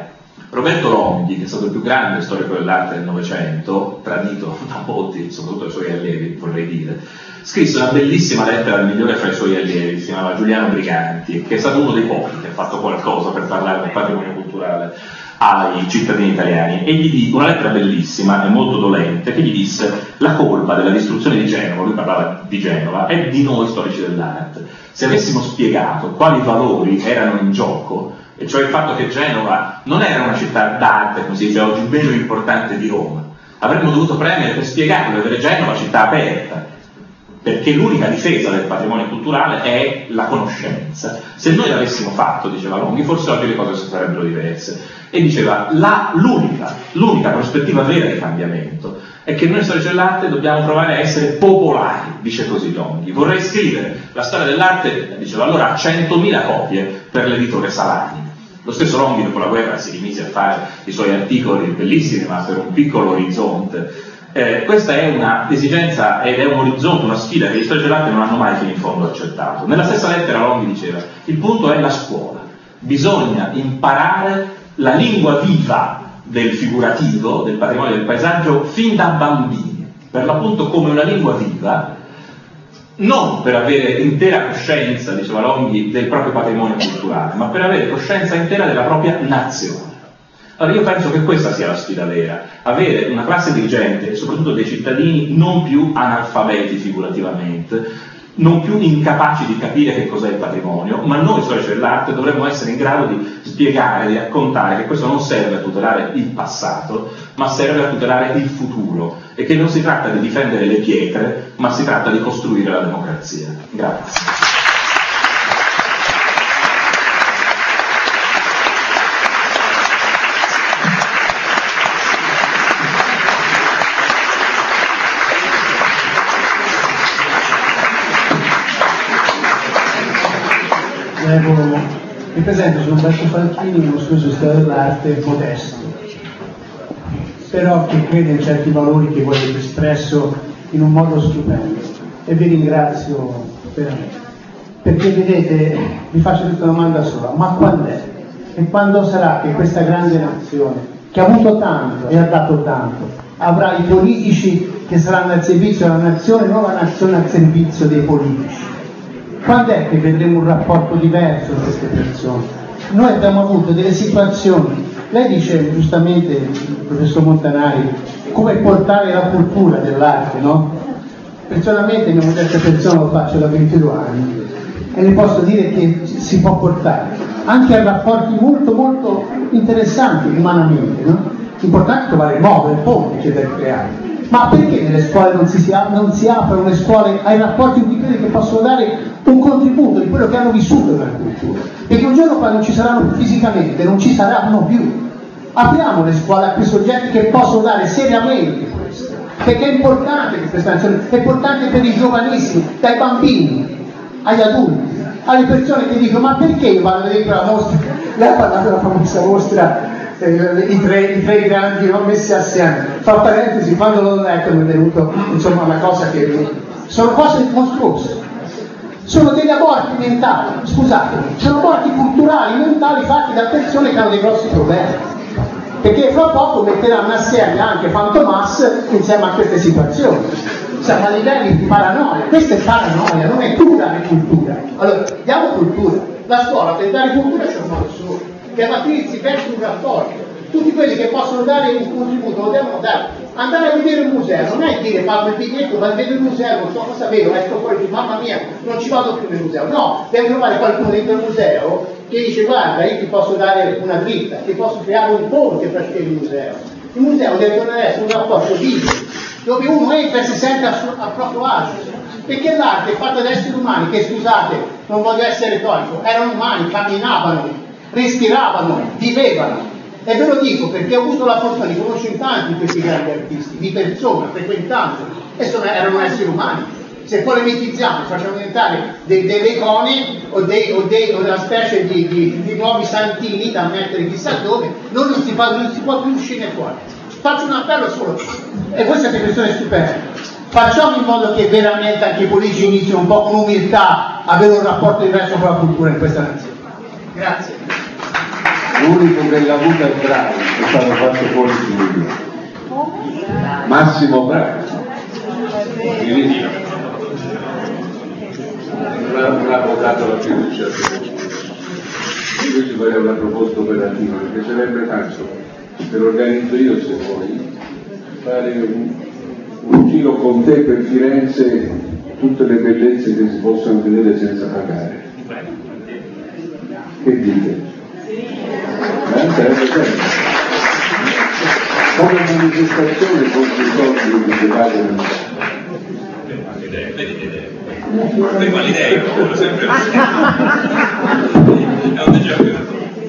Roberto Longhi, che è stato il più grande storico dell'arte del Novecento, tradito da molti, soprattutto dai suoi allievi, vorrei dire, scrisse una bellissima lettera al migliore fra i suoi allievi, si chiamava Giuliano Briganti, che è stato uno dei pochi che ha fatto qualcosa per parlare del patrimonio culturale ai cittadini italiani, e gli di una lettera bellissima e molto dolente che gli disse: la colpa della distruzione di Genova, lui parlava di Genova, è di noi storici dell'arte. Se avessimo spiegato quali valori erano in gioco, e cioè il fatto che Genova non era una città d'arte, come si dice oggi, meno importante di Roma, avremmo dovuto premere per spiegare di avere Genova città aperta, perché l'unica difesa del patrimonio culturale è la conoscenza. Se noi l'avessimo fatto, diceva Longhi, forse oggi le cose sarebbero diverse. E diceva, la, l'unica, l'unica prospettiva vera di cambiamento è che noi storici dell'arte dobbiamo provare a essere popolari, dice così Longhi. Vorrei scrivere la storia dell'arte, diceva allora, a centomila copie per l'editore Salani. Lo stesso Longhi dopo la guerra si rimise a fare i suoi articoli bellissimi, ma per un piccolo orizzonte. Eh, questa è una esigenza ed è un orizzonte, una sfida che gli storici dell'arte non hanno mai fino in fondo accettato. Nella stessa lettera Longhi diceva, il punto è la scuola, bisogna imparare la lingua viva del figurativo, del patrimonio del paesaggio, fin da bambini, per l'appunto come una lingua viva, non per avere intera coscienza, diceva Longhi, del proprio patrimonio culturale, ma per avere coscienza intera della propria nazione. Allora io penso che questa sia la sfida vera, avere una classe dirigente e soprattutto dei cittadini non più analfabeti figurativamente, non più incapaci di capire che cos'è il patrimonio, ma noi storici dell'arte dovremmo essere in grado di spiegare, di raccontare che questo non serve a tutelare il passato, ma serve a tutelare il futuro, e che non si tratta di difendere le pietre, ma si tratta di costruire la democrazia. Grazie. Mi presento, sono Umberto Falchini, uno studioso di storia dell'arte modesto, però che crede in certi valori che voi avete espresso in un modo stupendo, e vi ringrazio veramente. Perché vedete, vi faccio questa domanda sola, ma quando è? E quando sarà che questa grande nazione, che ha avuto tanto e ha dato tanto, avrà i politici che saranno al servizio della nazione, non la nazione al servizio dei politici? Quando è che vedremo un rapporto diverso da queste persone? Noi abbiamo avuto delle situazioni, lei dice giustamente, il professor Montanari, come portare la cultura dell'arte, no? Personalmente mia modesta persona lo faccio da ventidue anni e le posso dire che si può portare anche a rapporti molto molto interessanti umanamente, no? L'importante è trovare il modo, il ponte che deve creare. Ma perché nelle scuole non si, si, non si aprono le scuole ai rapporti di quelli che possono dare un contributo di quello che hanno vissuto nella cultura? Perché un giorno quando ci saranno fisicamente non ci saranno più. Apriamo le scuole a quei soggetti che possono dare seriamente questo, perché è importante che questa nazione, è importante per i giovanissimi, dai bambini agli adulti, alle persone che dicono ma perché io vado a vedere quella mostra? Lei ha parlato della famosa mostra, eh, i, tre, i tre grandi non messi assieme. Fra parentesi, quando l'ho letto mi è venuto insomma una cosa che sono cose mostruose, sono degli aborti mentali, scusatemi, sono aborti culturali, mentali fatti da persone che hanno dei grossi problemi, perché fra poco metteranno assieme anche Fantomas insieme a queste situazioni. Siamo a livelli di paranoia, questa è paranoia, non è cura e cultura. Allora, diamo cultura, la scuola per dare cultura c'è un modo solo, che è matrirsi verso un rapporto. Tutti quelli che possono dare un contributo lo devono dare. Andare a vedere un museo non è dire pago il biglietto, vado a vedere il museo, non so cosa vedo, ecco poi dico mamma mia, non ci vado più nel museo. No, deve trovare qualcuno dentro il museo che dice guarda, io ti posso dare una dritta, ti posso creare un ponte per te il museo. Il museo deve tornare a essere un rapporto vivo, dove uno entra e si sente a, suo, a proprio agio, perché l'arte è fatta da esseri umani che, scusate, non voglio essere retorico, erano umani, camminavano, respiravano, vivevano. E ve lo dico perché ho avuto la fortuna di conoscere tanti di questi grandi artisti, di persona, frequentandoli, e sono, erano esseri umani. Se poi le mitizziamo, facciamo diventare de, delle icone o, dei, o, dei, o della specie di, di, di nuovi santini da mettere chissà dove, non, non, si, fa, non si può più uscire fuori. Faccio un appello solo, e voi siete persone stupende, facciamo in modo che veramente anche i politici inizino un po' con umiltà a avere un rapporto diverso con la cultura in questa nazione. Grazie. L'unico che l'ha avuta è Draghi, è stato fatto fuori subito. Massimo Draghi. Non ha votato la fiducia. Io ci farei una proposta operativa, mi piacerebbe tanto, te lo organizzo io se vuoi, fare un, un giro con te per Firenze, tutte le bellezze che si possono vedere senza pagare. Che dite? Eh, sarebbe bello. Come manifestazione contro i soldi che si pagano. Le quali idee, sempre è un déjà vu.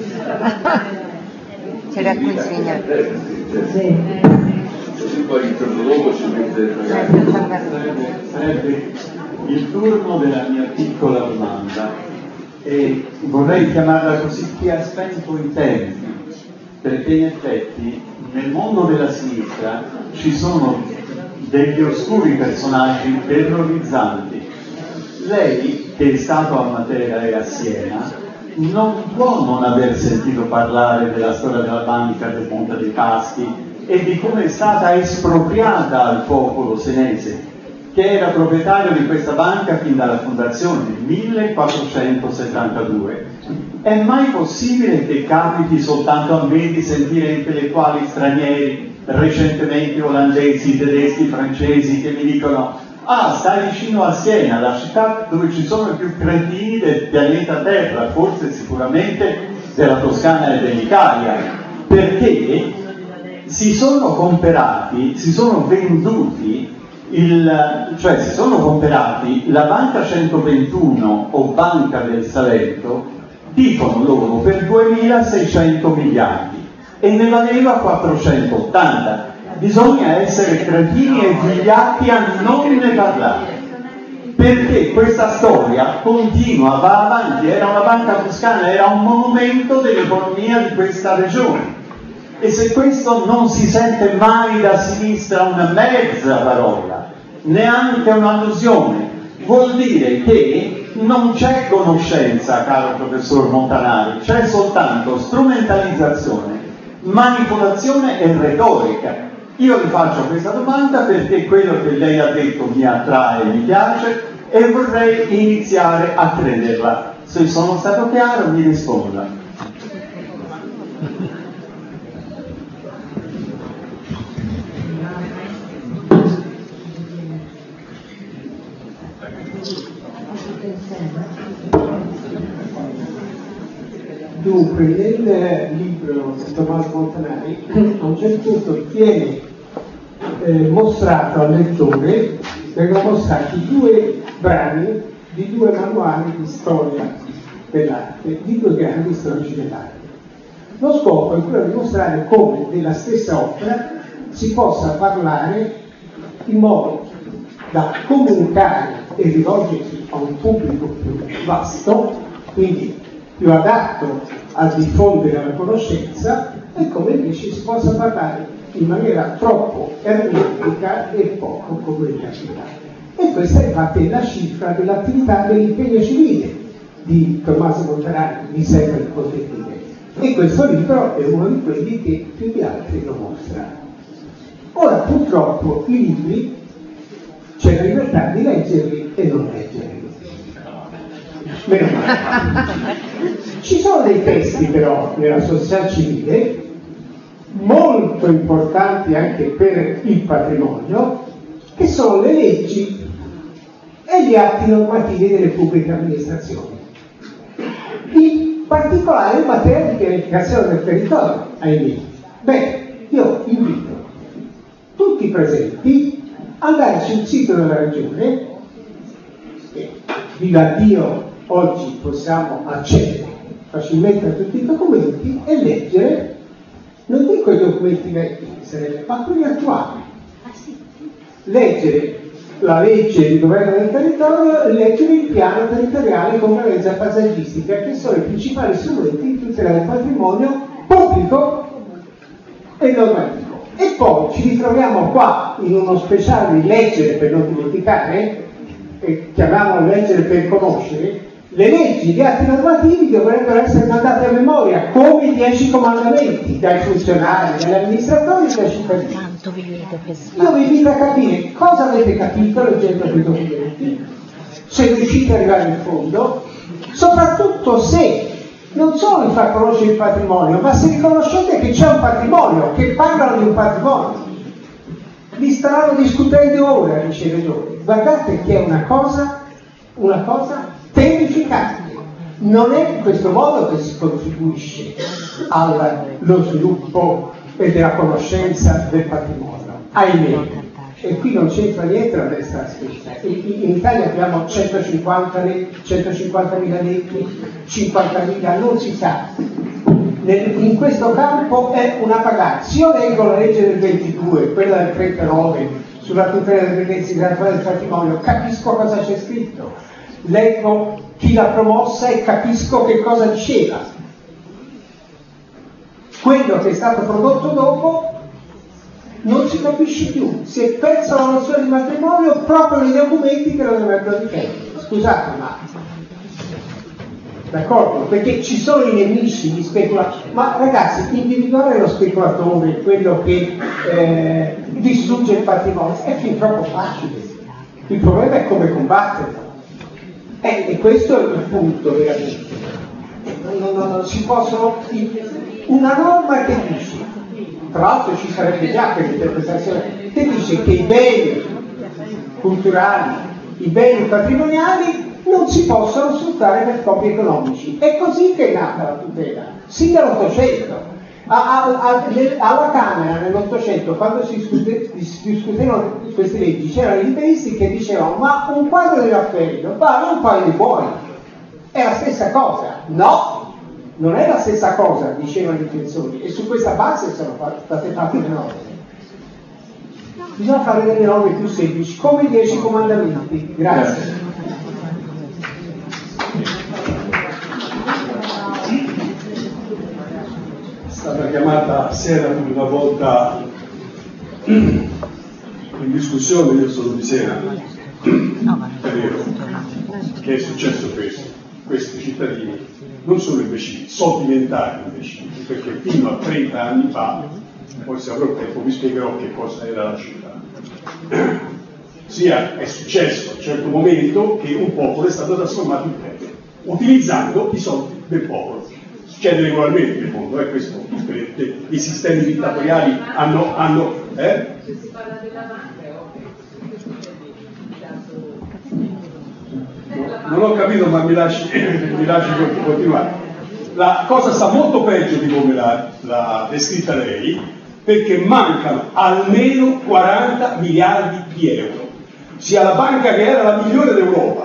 Ce la consegna. Sì. Così poi il giorno dopo ci mette sarebbe il turno della mia piccola domanda e vorrei chiamarla così: chi ha spento i tempi, perché in effetti nel mondo della sinistra ci sono degli oscuri personaggi terrorizzanti. Lei, che è stato a Matera e a Siena, non può non aver sentito parlare della storia della banca del Monte dei Paschi e di come è stata espropriata al popolo senese, che era proprietario di questa banca fin dalla fondazione nel millequattrocentosettantadue. È mai possibile che capiti soltanto a me di sentire intellettuali stranieri, recentemente olandesi, tedeschi, francesi, che mi dicono: ah, stai vicino a Siena, la città dove ci sono i più cretini del pianeta Terra, forse sicuramente della Toscana e dell'Italia, perché si sono comprati, si sono venduti, il, cioè si sono comprati la Banca centoventuno o Banca del Salento, dicono loro, per duemilaseicento miliardi e ne valeva quattrocentottanta. Bisogna essere cretini e vigliacchi a non ne parlare, perché questa storia continua, va avanti. Era una banca toscana, era un monumento dell'economia di questa regione, e se questo non si sente mai da sinistra una mezza parola, neanche un'allusione, vuol dire che non c'è conoscenza, caro professor Montanari, c'è soltanto strumentalizzazione, manipolazione e retorica. Io le faccio questa domanda perché quello che lei ha detto mi attrae e mi piace e vorrei iniziare a crederla. Se sono stato chiaro, mi risponda. Dunque, nel libro di Tommaso Montanari a un certo punto viene eh, mostrato al lettore, vengono mostrati due brani di due manuali di storia dell'arte, di due grandi storici dell'arte. Lo scopo è quello di mostrare come della stessa opera si possa parlare in modo da comunicare e rivolgersi a un pubblico più vasto, quindi più adatto a diffondere la conoscenza, e come invece si possa parlare in maniera troppo ermetica e poco comunicativa. E questa infatti è la cifra dell'attività dell'impegno civile di Tommaso Montanari, mi sembra di poter dire. E questo libro è uno di quelli che più di altri lo mostra. Ora, purtroppo, i libri c'è la libertà di leggerli e non leggerli. Meno male. Ci sono dei testi però nella società civile molto importanti anche per il patrimonio, che sono le leggi e gli atti normativi delle pubbliche amministrazioni, in particolare in materia di pianificazione del territorio, ahimè. Beh, io invito tutti i presenti ad andare sul sito della regione, che viva Dio oggi possiamo accedere facilmente a tutti i documenti, e leggere, non dico i documenti vecchi, ma quelli attuali. Leggere la legge di governo del territorio e leggere il piano territoriale con valenza paesaggistica, che sono i principali strumenti di tutela del patrimonio pubblico e normativo. E poi ci ritroviamo qua in uno speciale di leggere per non dimenticare, e chiamiamolo leggere per conoscere, Le leggi, gli atti normativi dovrebbero essere mandati a memoria come i dieci comandamenti dai funzionari, dagli amministratori e dai cittadini. Io vi invito a capire cosa avete capito leggendo quei documenti, se riuscite ad arrivare in fondo, soprattutto se non solo vi fa conoscere il patrimonio, ma se riconoscete che c'è un patrimonio, che parlano di un patrimonio. Vi staranno discutendo ora, dice Redoni. Guardate che è una cosa, una cosa terrificante. Non è in questo modo che si contribuisce allo sviluppo e della conoscenza del patrimonio. Ahimè. E qui non c'entra niente la destra stessa. In Italia abbiamo centocinquantamila leggi, cinquantamila, non si sa. In questo campo è una pagata. Se io leggo la legge del ventidue, quella del trentanove, sulla tutela dei bellezze naturali del patrimonio, capisco cosa c'è scritto. Leggo chi l'ha promossa e capisco che cosa diceva. Quello che è stato prodotto dopo non si capisce più, si è persa la nozione di matrimonio proprio nei documenti che lo dovrebbero difendere. Scusate, ma d'accordo? Perché ci sono i nemici, gli speculatori, ma ragazzi, individuare lo speculatore, quello che eh, distrugge il patrimonio, è fin troppo facile. Il problema è come combatterlo. Eh, e questo è il punto veramente. Non, non, non si possono. Una norma che dice, tra l'altro ci sarebbe già quell'interpretazione, che dice che i beni culturali, i beni patrimoniali non si possono sfruttare per scopi economici. È così che è nata la tutela, sin dall'Ottocento. A, a, a, alla Camera nell'Ottocento, quando si, discute, si discutevano queste leggi, c'erano i liberisti che dicevano ma un quadro di Raffaello vale un paio di buoni, è la stessa cosa. No, non è la stessa cosa, dicevano i difensori, e su questa base sono state fatte le norme. Bisogna fare delle norme più semplici, come i dieci comandamenti. Grazie. È stata chiamata a Siena per una volta in discussione, io sono di Siena, è vero che è successo questo, questi cittadini non sono imbecilli, sono diventati imbecilli, perché fino a trenta anni fa, poi se avrò tempo vi spiegherò che cosa era la città, sia è successo a un certo momento che un popolo è stato trasformato in plebe, utilizzando i soldi del popolo. Succede regolarmente nel mondo, eh, questo, tutti i sistemi dittatoriali hanno, hanno eh? Se si parla della banca, no, non ho capito, ma mi lasci, mi lasci continuare. La cosa sta molto peggio di come l'ha, l'ha descritta lei, perché mancano almeno quaranta miliardi di euro. Sia la banca che era la migliore d'Europa,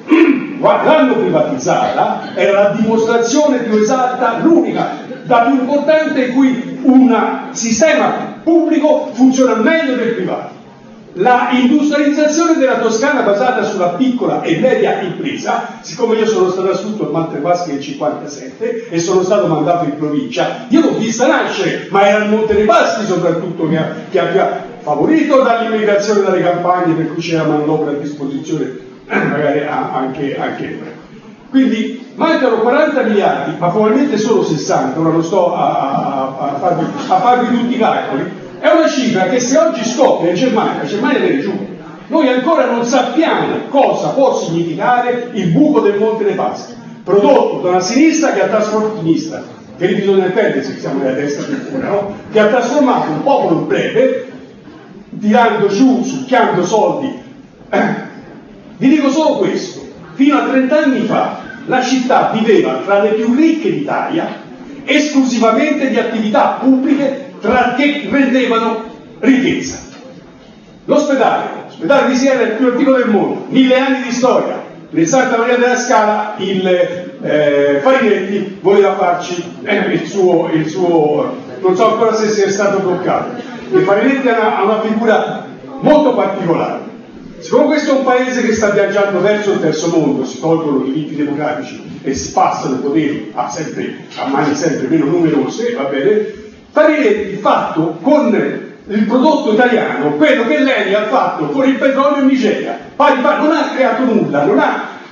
l'hanno privatizzata, era la dimostrazione più esatta, l'unica, la più importante in cui un sistema pubblico funziona meglio del privato. La industrializzazione della Toscana basata sulla piccola e media impresa, siccome io sono stato assunto a Montepaschi nel cinquantasette e sono stato mandato in provincia, io l'ho vista nascere, ma era il Montepaschi soprattutto che ha, che ha favorito dall'immigrazione dalle campagne, per cui c'era manodopera a disposizione magari anche, anche quindi mancano quaranta miliardi, ma probabilmente solo sessanta, ora non sto a, a, a, farvi, a farvi tutti i calcoli. È una cifra che se oggi scoppia in Germania, la Germania viene giù. Noi ancora non sappiamo cosa può significare il buco del Monte dei Paschi, prodotto da una sinistra che ha trasformato sinistra, che lì bisogna intendersi che siamo nella destra più pura, no? Che ha trasformato un popolo in plebe, tirando giù, succhiando soldi. Eh. Vi dico solo questo, fino a trent'anni fa la città viveva tra le più ricche d'Italia esclusivamente di attività pubbliche tra che rendevano ricchezza. L'ospedale, l'ospedale di Siena è il più antico del mondo, mille anni di storia. Nel Santa Maria della Scala il eh, Farinetti voleva farci eh, il, suo, il suo, non so ancora se sia stato bloccato. Il Farinetti ha una, ha una figura molto particolare. Siccome questo è un paese che sta viaggiando verso il terzo mondo, si tolgono i diritti democratici e si passano i poteri a, sempre, a mani sempre meno numerose, va bene? Farinetti fatto con il prodotto italiano quello che lei ha fatto con il petrolio in Nigeria, non ha creato nulla, non ha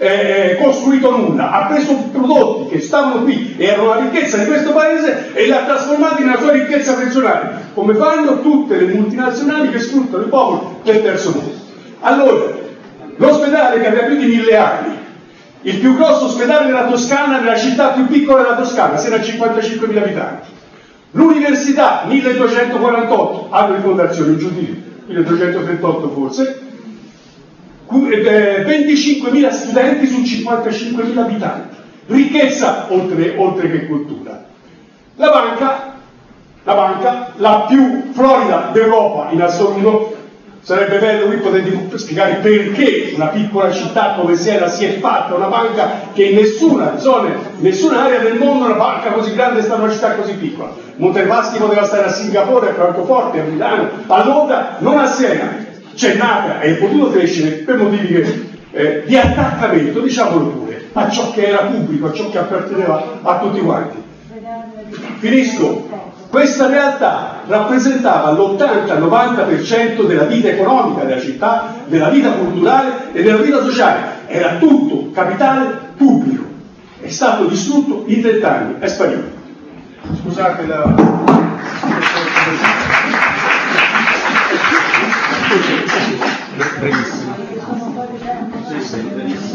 eh, costruito nulla, ha preso prodotti che stavano qui e erano la ricchezza di questo paese e li ha trasformati nella sua ricchezza personale, come fanno tutte le multinazionali che sfruttano il popolo del terzo mondo. Allora, l'ospedale che aveva più di mille anni, il più grosso ospedale della Toscana, nella città più piccola della Toscana, se ne ha cinquantacinquemila abitanti. L'università, milleduecentoquarantotto, anno di fondazione, giù di lì, milleduecentotrentotto forse, venticinquemila studenti su cinquantacinquemila abitanti. Ricchezza oltre, oltre che cultura. La banca, la banca, la più florida d'Europa in assoluto. Sarebbe bello qui poter spiegare perché una piccola città come Siena si è fatta una banca che in nessuna zona, in nessuna area del mondo una banca così grande sta in una città così piccola. Montepaschi poteva stare a Singapore, a Francoforte, a Milano, a Londra, non a Siena. C'è nata e è potuto crescere per motivi che, eh, di attaccamento, diciamolo pure, a ciò che era pubblico, a ciò che apparteneva a tutti quanti. Finisco. Questa realtà rappresentava l'ottanta novanta per cento della vita economica della città, della vita culturale e della vita sociale. Era tutto capitale pubblico. È stato distrutto in vent'anni, è sparito. Scusate la... Brevissimo. Sì, sì, benissimo.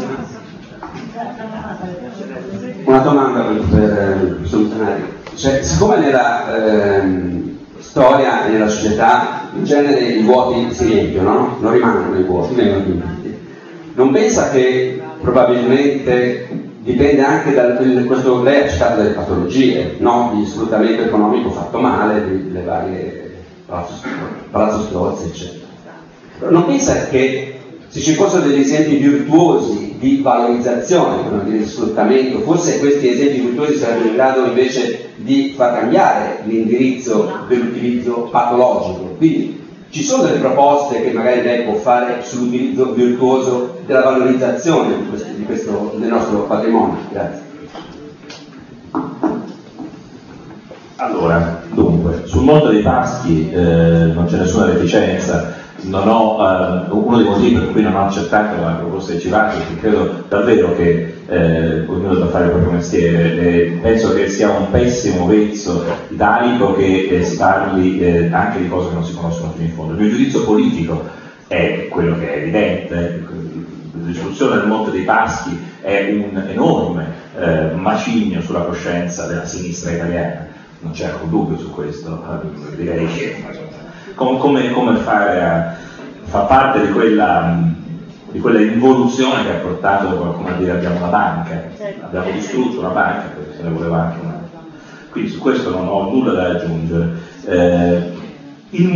Una domanda per il funzionario. Cioè, siccome nella ehm, storia e nella società in genere i vuoti si riempiono, no? Non rimangono i vuoti, vengono riempiti. Non pensa che probabilmente dipende anche da questo, lei ha citato delle patologie, no? Di sfruttamento economico fatto male, delle varie palazzo, palazzo Strozzi, eccetera. Però non pensa che se ci fossero degli esempi virtuosi di valorizzazione, per non dire di sfruttamento, forse questi esempi virtuosi sarebbero in grado invece di far cambiare l'indirizzo dell'utilizzo patologico. Quindi ci sono delle proposte che magari lei può fare sull'utilizzo virtuoso della valorizzazione di questo, di questo, del nostro patrimonio. Grazie. Allora, dunque, sul Monte dei Paschi eh, non c'è nessuna reticenza. Non ho, eh, uno dei motivi per cui non ho accettato la proposta di Civardi, perché credo davvero che eh, ognuno debba fare il proprio mestiere, e penso che sia un pessimo vezzo italico che eh, si parli eh, anche di cose che non si conoscono fino in fondo. Il mio giudizio politico è quello che è evidente. La distruzione del Monte dei Paschi è un enorme eh, macigno sulla coscienza della sinistra italiana, non c'è alcun dubbio su questo, eh, direi che come, come fare a fa parte di quella, di quella involuzione che ha portato, come a dire, abbiamo una banca, abbiamo distrutto una banca perché se ne voleva anche una. Quindi su questo non ho nulla da aggiungere. Eh, il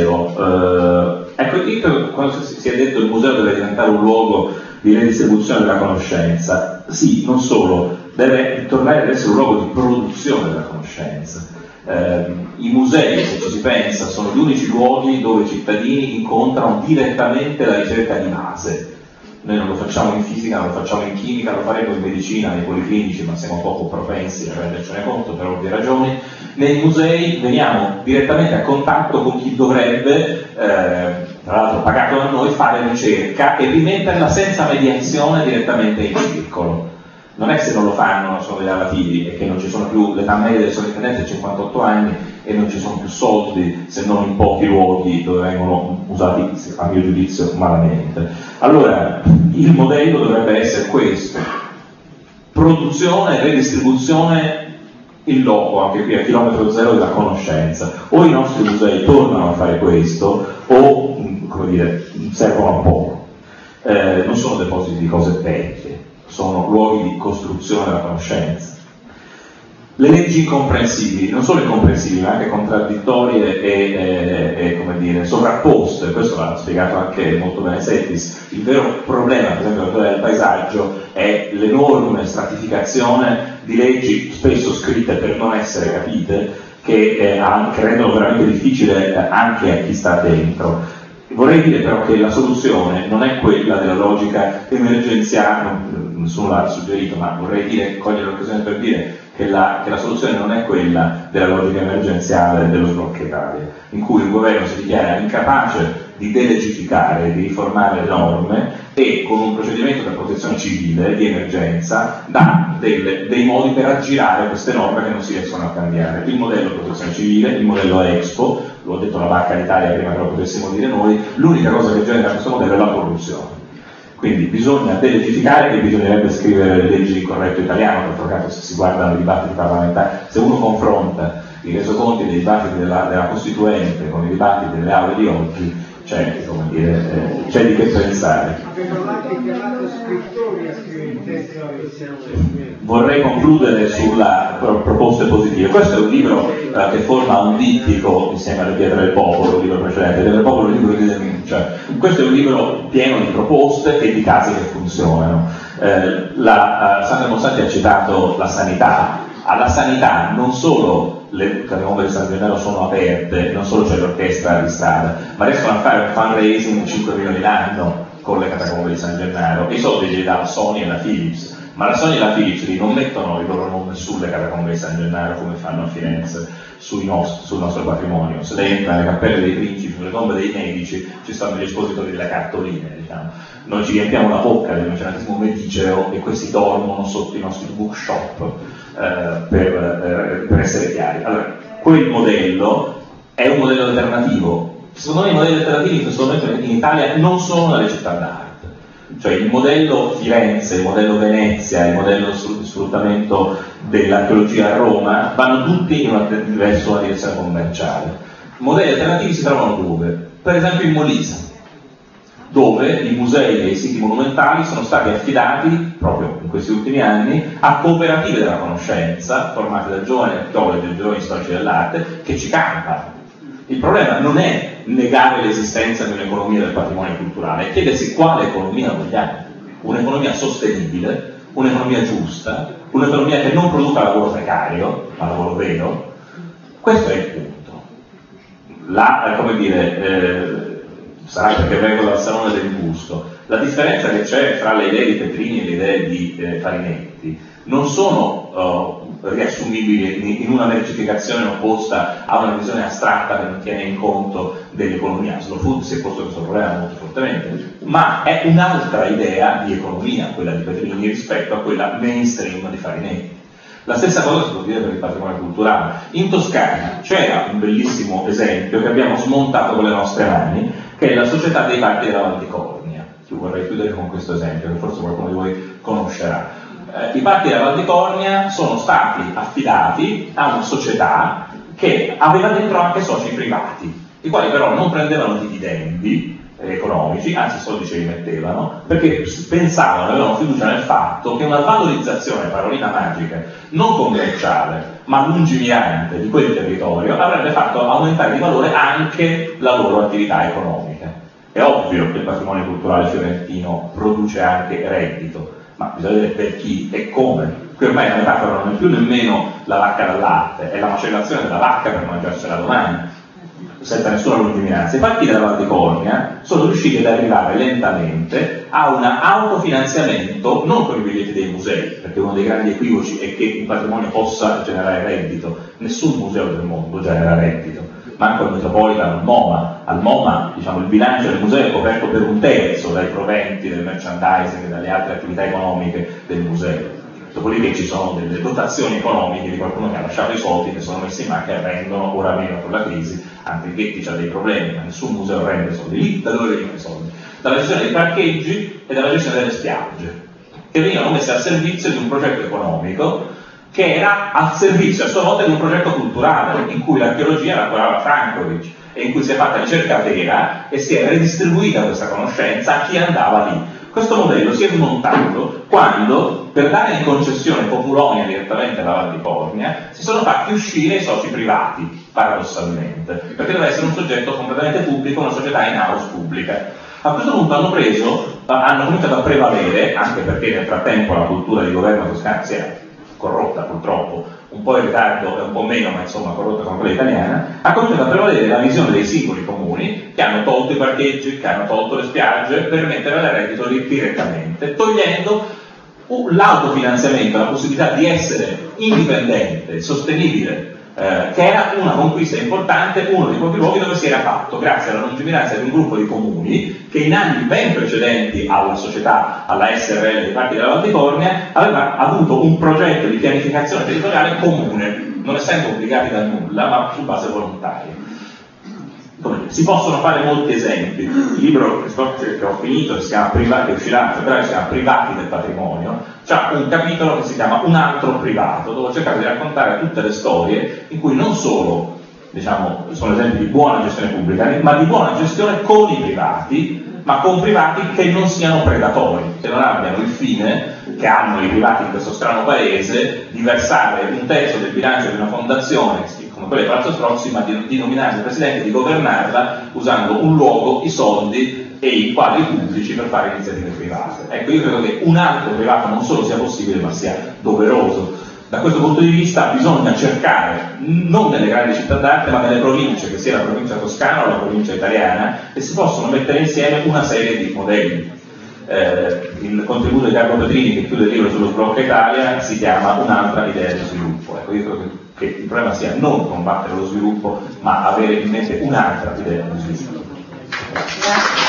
museo, eh, ecco, quando si è detto che il museo deve diventare un luogo di redistribuzione della conoscenza, sì, non solo, deve tornare ad essere un luogo di produzione della conoscenza. Eh, I musei, se ci si pensa, sono gli unici luoghi dove i cittadini incontrano direttamente la ricerca di base. Noi non lo facciamo in fisica, non lo facciamo in chimica, lo faremo in medicina, nei policlinici, ma siamo poco propensi a rendercene conto per ovvie ragioni. Nei musei veniamo direttamente a contatto con chi dovrebbe, eh, tra l'altro pagato da noi, fare ricerca e rimetterla senza mediazione direttamente in circolo. Non è che se non lo fanno non sono dei lavativi, è che non ci sono più, l'età media dei sovrintendenti è cinquantotto anni e non ci sono più soldi, se non in pochi luoghi dove vengono usati, a mio giudizio, malamente. Allora, il modello dovrebbe essere questo: produzione e redistribuzione in loco, anche qui a chilometro zero della conoscenza. O i nostri musei tornano a fare questo, o, come dire, servono a poco. Eh, non sono depositi di cose vecchie, sono luoghi di costruzione della conoscenza. Le leggi incomprensibili, non solo incomprensibili, ma anche contraddittorie e, e, e come dire, sovrapposte, questo l'ha spiegato anche molto bene Settis. Il vero problema, per esempio, del paesaggio è l'enorme stratificazione di leggi spesso scritte per non essere capite, che, eh, che rendono veramente difficile anche a chi sta dentro. Vorrei dire però che la soluzione non è quella della logica emergenziale, nessuno l'ha suggerito, ma vorrei dire, cogliere l'occasione per dire che la, che la soluzione non è quella della logica emergenziale dello sblocca Italia, in cui il governo si dichiara incapace di delegificare, di riformare le norme e con un procedimento per protezione civile di emergenza dà delle, dei modi per aggirare queste norme che non si riescono a cambiare. Il modello protezione civile, il modello Expo, lo ha detto la Banca d'Italia prima che lo potessimo dire noi, l'unica cosa che genera questo modello è la corruzione. Quindi bisogna delegificare, e bisognerebbe scrivere le leggi in corretto italiano. D'altro canto, se si guardano i dibattiti parlamentari, se uno confronta i resoconti dei dibattiti della, della Costituente con i dibattiti delle aule di oggi, c'è, come dire, eh, c'è di che pensare. Vorrei concludere sulla proposte positive. Questo è un libro eh, che forma un dittico insieme alle Pietre del Popolo, il libro precedente. Le Pietre del Popolo è un libro di denuncia. Questo è un libro pieno di proposte e di casi che funzionano. Eh, la, uh, Sandra Mossanti ha citato la sanità. Alla sanità non solo le catacombe di San Gennaro sono aperte, non solo c'è l'orchestra di strada, ma riescono a fare un fundraising di cinque milioni l'anno con le catacombe di San Gennaro, e i soldi li dà la Sony e la Philips, ma la Sony e la Philips lì non mettono il loro nome sulle catacombe di San Gennaro come fanno a Firenze sui nostri, sul nostro patrimonio. Se lei entra nelle cappelle dei principi, sulle tombe dei medici, ci stanno gli espositori delle cartoline, diciamo. Noi ci riempiamo la bocca del mecenatismo mediceo e questi dormono sotto i nostri bookshop. Uh, per, uh, per essere chiari. Allora, quel modello è un modello alternativo. Secondo me i modelli alternativi in questo momento in Italia non sono le città d'arte. Cioè il modello Firenze, il modello Venezia, il modello sfruttamento dell'archeologia a Roma vanno tutti in una, verso una direzione commerciale. Modelli alternativi si trovano dove? Per esempio in Molise, dove i musei e i siti monumentali sono stati affidati, proprio in questi ultimi anni, a cooperative della conoscenza, formate da giovani archeologi e giovani storici dell'arte, che ci campano. Il problema non è negare l'esistenza di un'economia del patrimonio culturale, è chiedersi quale economia vogliamo. Un'economia sostenibile, un'economia giusta, un'economia che non produca lavoro precario, ma lavoro vero. Questo è il punto. La, come dire... Eh, sarà perché vengo dal Salone del Gusto, la differenza che c'è fra le idee di Petrini e le idee di eh, Farinetti non sono uh, riassumibili in una mercificazione opposta a una visione astratta che non tiene in conto dell'economia. Slow Food si è posto questo problema molto fortemente, ma è un'altra idea di economia, quella di Petrini, rispetto a quella mainstream di Farinetti. La stessa cosa si può dire per il patrimonio culturale. In Toscana c'era un bellissimo esempio che abbiamo smontato con le nostre mani, che è la Società dei Parchi della Val di Cornia. Io vorrei chiudere con questo esempio, che forse qualcuno di voi conoscerà. Eh, I Parchi della Val di Cornia sono stati affidati a una società che aveva dentro anche soci privati, i quali però non prendevano dividendi economici, anzi i soldi ce li mettevano, perché pensavano, avevano fiducia nel fatto che una valorizzazione, parolina magica, non commerciale, ma lungimirante di quel territorio avrebbe fatto aumentare di valore anche la loro attività economica. È ovvio che il patrimonio culturale fiorentino produce anche reddito, ma bisogna vedere per chi e come. Qui ormai la metafora non è più nemmeno la vacca dal latte, è la macellazione della vacca per mangiarsela domani, senza nessuna lungimiranza. I Parchi della Val di Cornia sono riusciti ad arrivare lentamente a un autofinanziamento, non con i biglietti dei musei, perché uno dei grandi equivoci è che un patrimonio possa generare reddito. Nessun museo del mondo genera reddito, manco il Metropolitan, il MoMA. Al MoMA, diciamo, il bilancio del museo è coperto per un terzo dai proventi del merchandising e dalle altre attività economiche del museo. Dopodiché ci sono delle dotazioni economiche di qualcuno che ha lasciato i soldi, che sono messi in macchina e rendono, ora meno per la crisi, anche Ghetti ha dei problemi, ma nessun museo rende soldi. Lì da dove vengono i soldi? Dalla gestione dei parcheggi e dalla gestione delle spiagge, che venivano messe al servizio di un progetto economico che era al servizio a sua volta di un progetto culturale, in cui l'archeologia la curava Frankovic e in cui si è fatta ricerca vera e si è redistribuita questa conoscenza a chi andava lì. Questo modello si è smontato quando, per dare in concessione Populonia direttamente alla Val di Cornia, si sono fatti uscire i soci privati, paradossalmente, perché deve essere un soggetto completamente pubblico, una società in house pubblica. A questo punto hanno preso, hanno cominciato a prevalere, anche perché nel frattempo la cultura di governo toscana si è corrotta purtroppo, un po' in ritardo e un po' meno, ma insomma corrotta come quella italiana, ha cominciato a prevalere la visione dei singoli comuni che hanno tolto i parcheggi, che hanno tolto le spiagge per mettere al reddito direttamente, togliendo l'autofinanziamento, la possibilità di essere indipendente, sostenibile eh, che era una conquista importante, uno dei pochi luoghi dove si era fatto, grazie alla lungimiranza di un gruppo di comuni che in anni ben precedenti alla società, alla S R L dei Parchi della Valdicornia, aveva avuto un progetto di pianificazione territoriale comune, non essendo obbligati da nulla, ma su base volontaria. Si possono fare molti esempi. Il libro che ho finito, che si chiama Privati, che uscirà, che si chiama Privati del patrimonio, c'ha un capitolo che si chiama Un altro privato, dove ho cercato di raccontare tutte le storie in cui non solo, diciamo, sono esempi di buona gestione pubblica, ma di buona gestione con i privati, ma con privati che non siano predatori, che non abbiano il fine che hanno i privati in questo strano paese di versare un terzo del bilancio di una fondazione come quella di Palazzo Strozzi, ma di, di nominare il presidente, di governarla usando un luogo, i soldi e i quadri pubblici per fare iniziative private. Ecco, io credo che un altro privato non solo sia possibile, ma sia doveroso. Da questo punto di vista bisogna cercare, non nelle grandi città d'arte, ma nelle province, che sia la provincia toscana o la provincia italiana, che si possono mettere insieme una serie di modelli. Eh, il contributo di Carlo Petrini, che chiude il libro sullo sblocca Italia, si chiama Un'altra idea di sviluppo. Ecco, io credo che che il problema sia non combattere lo sviluppo, ma avere in mente un'altra idea di sviluppo.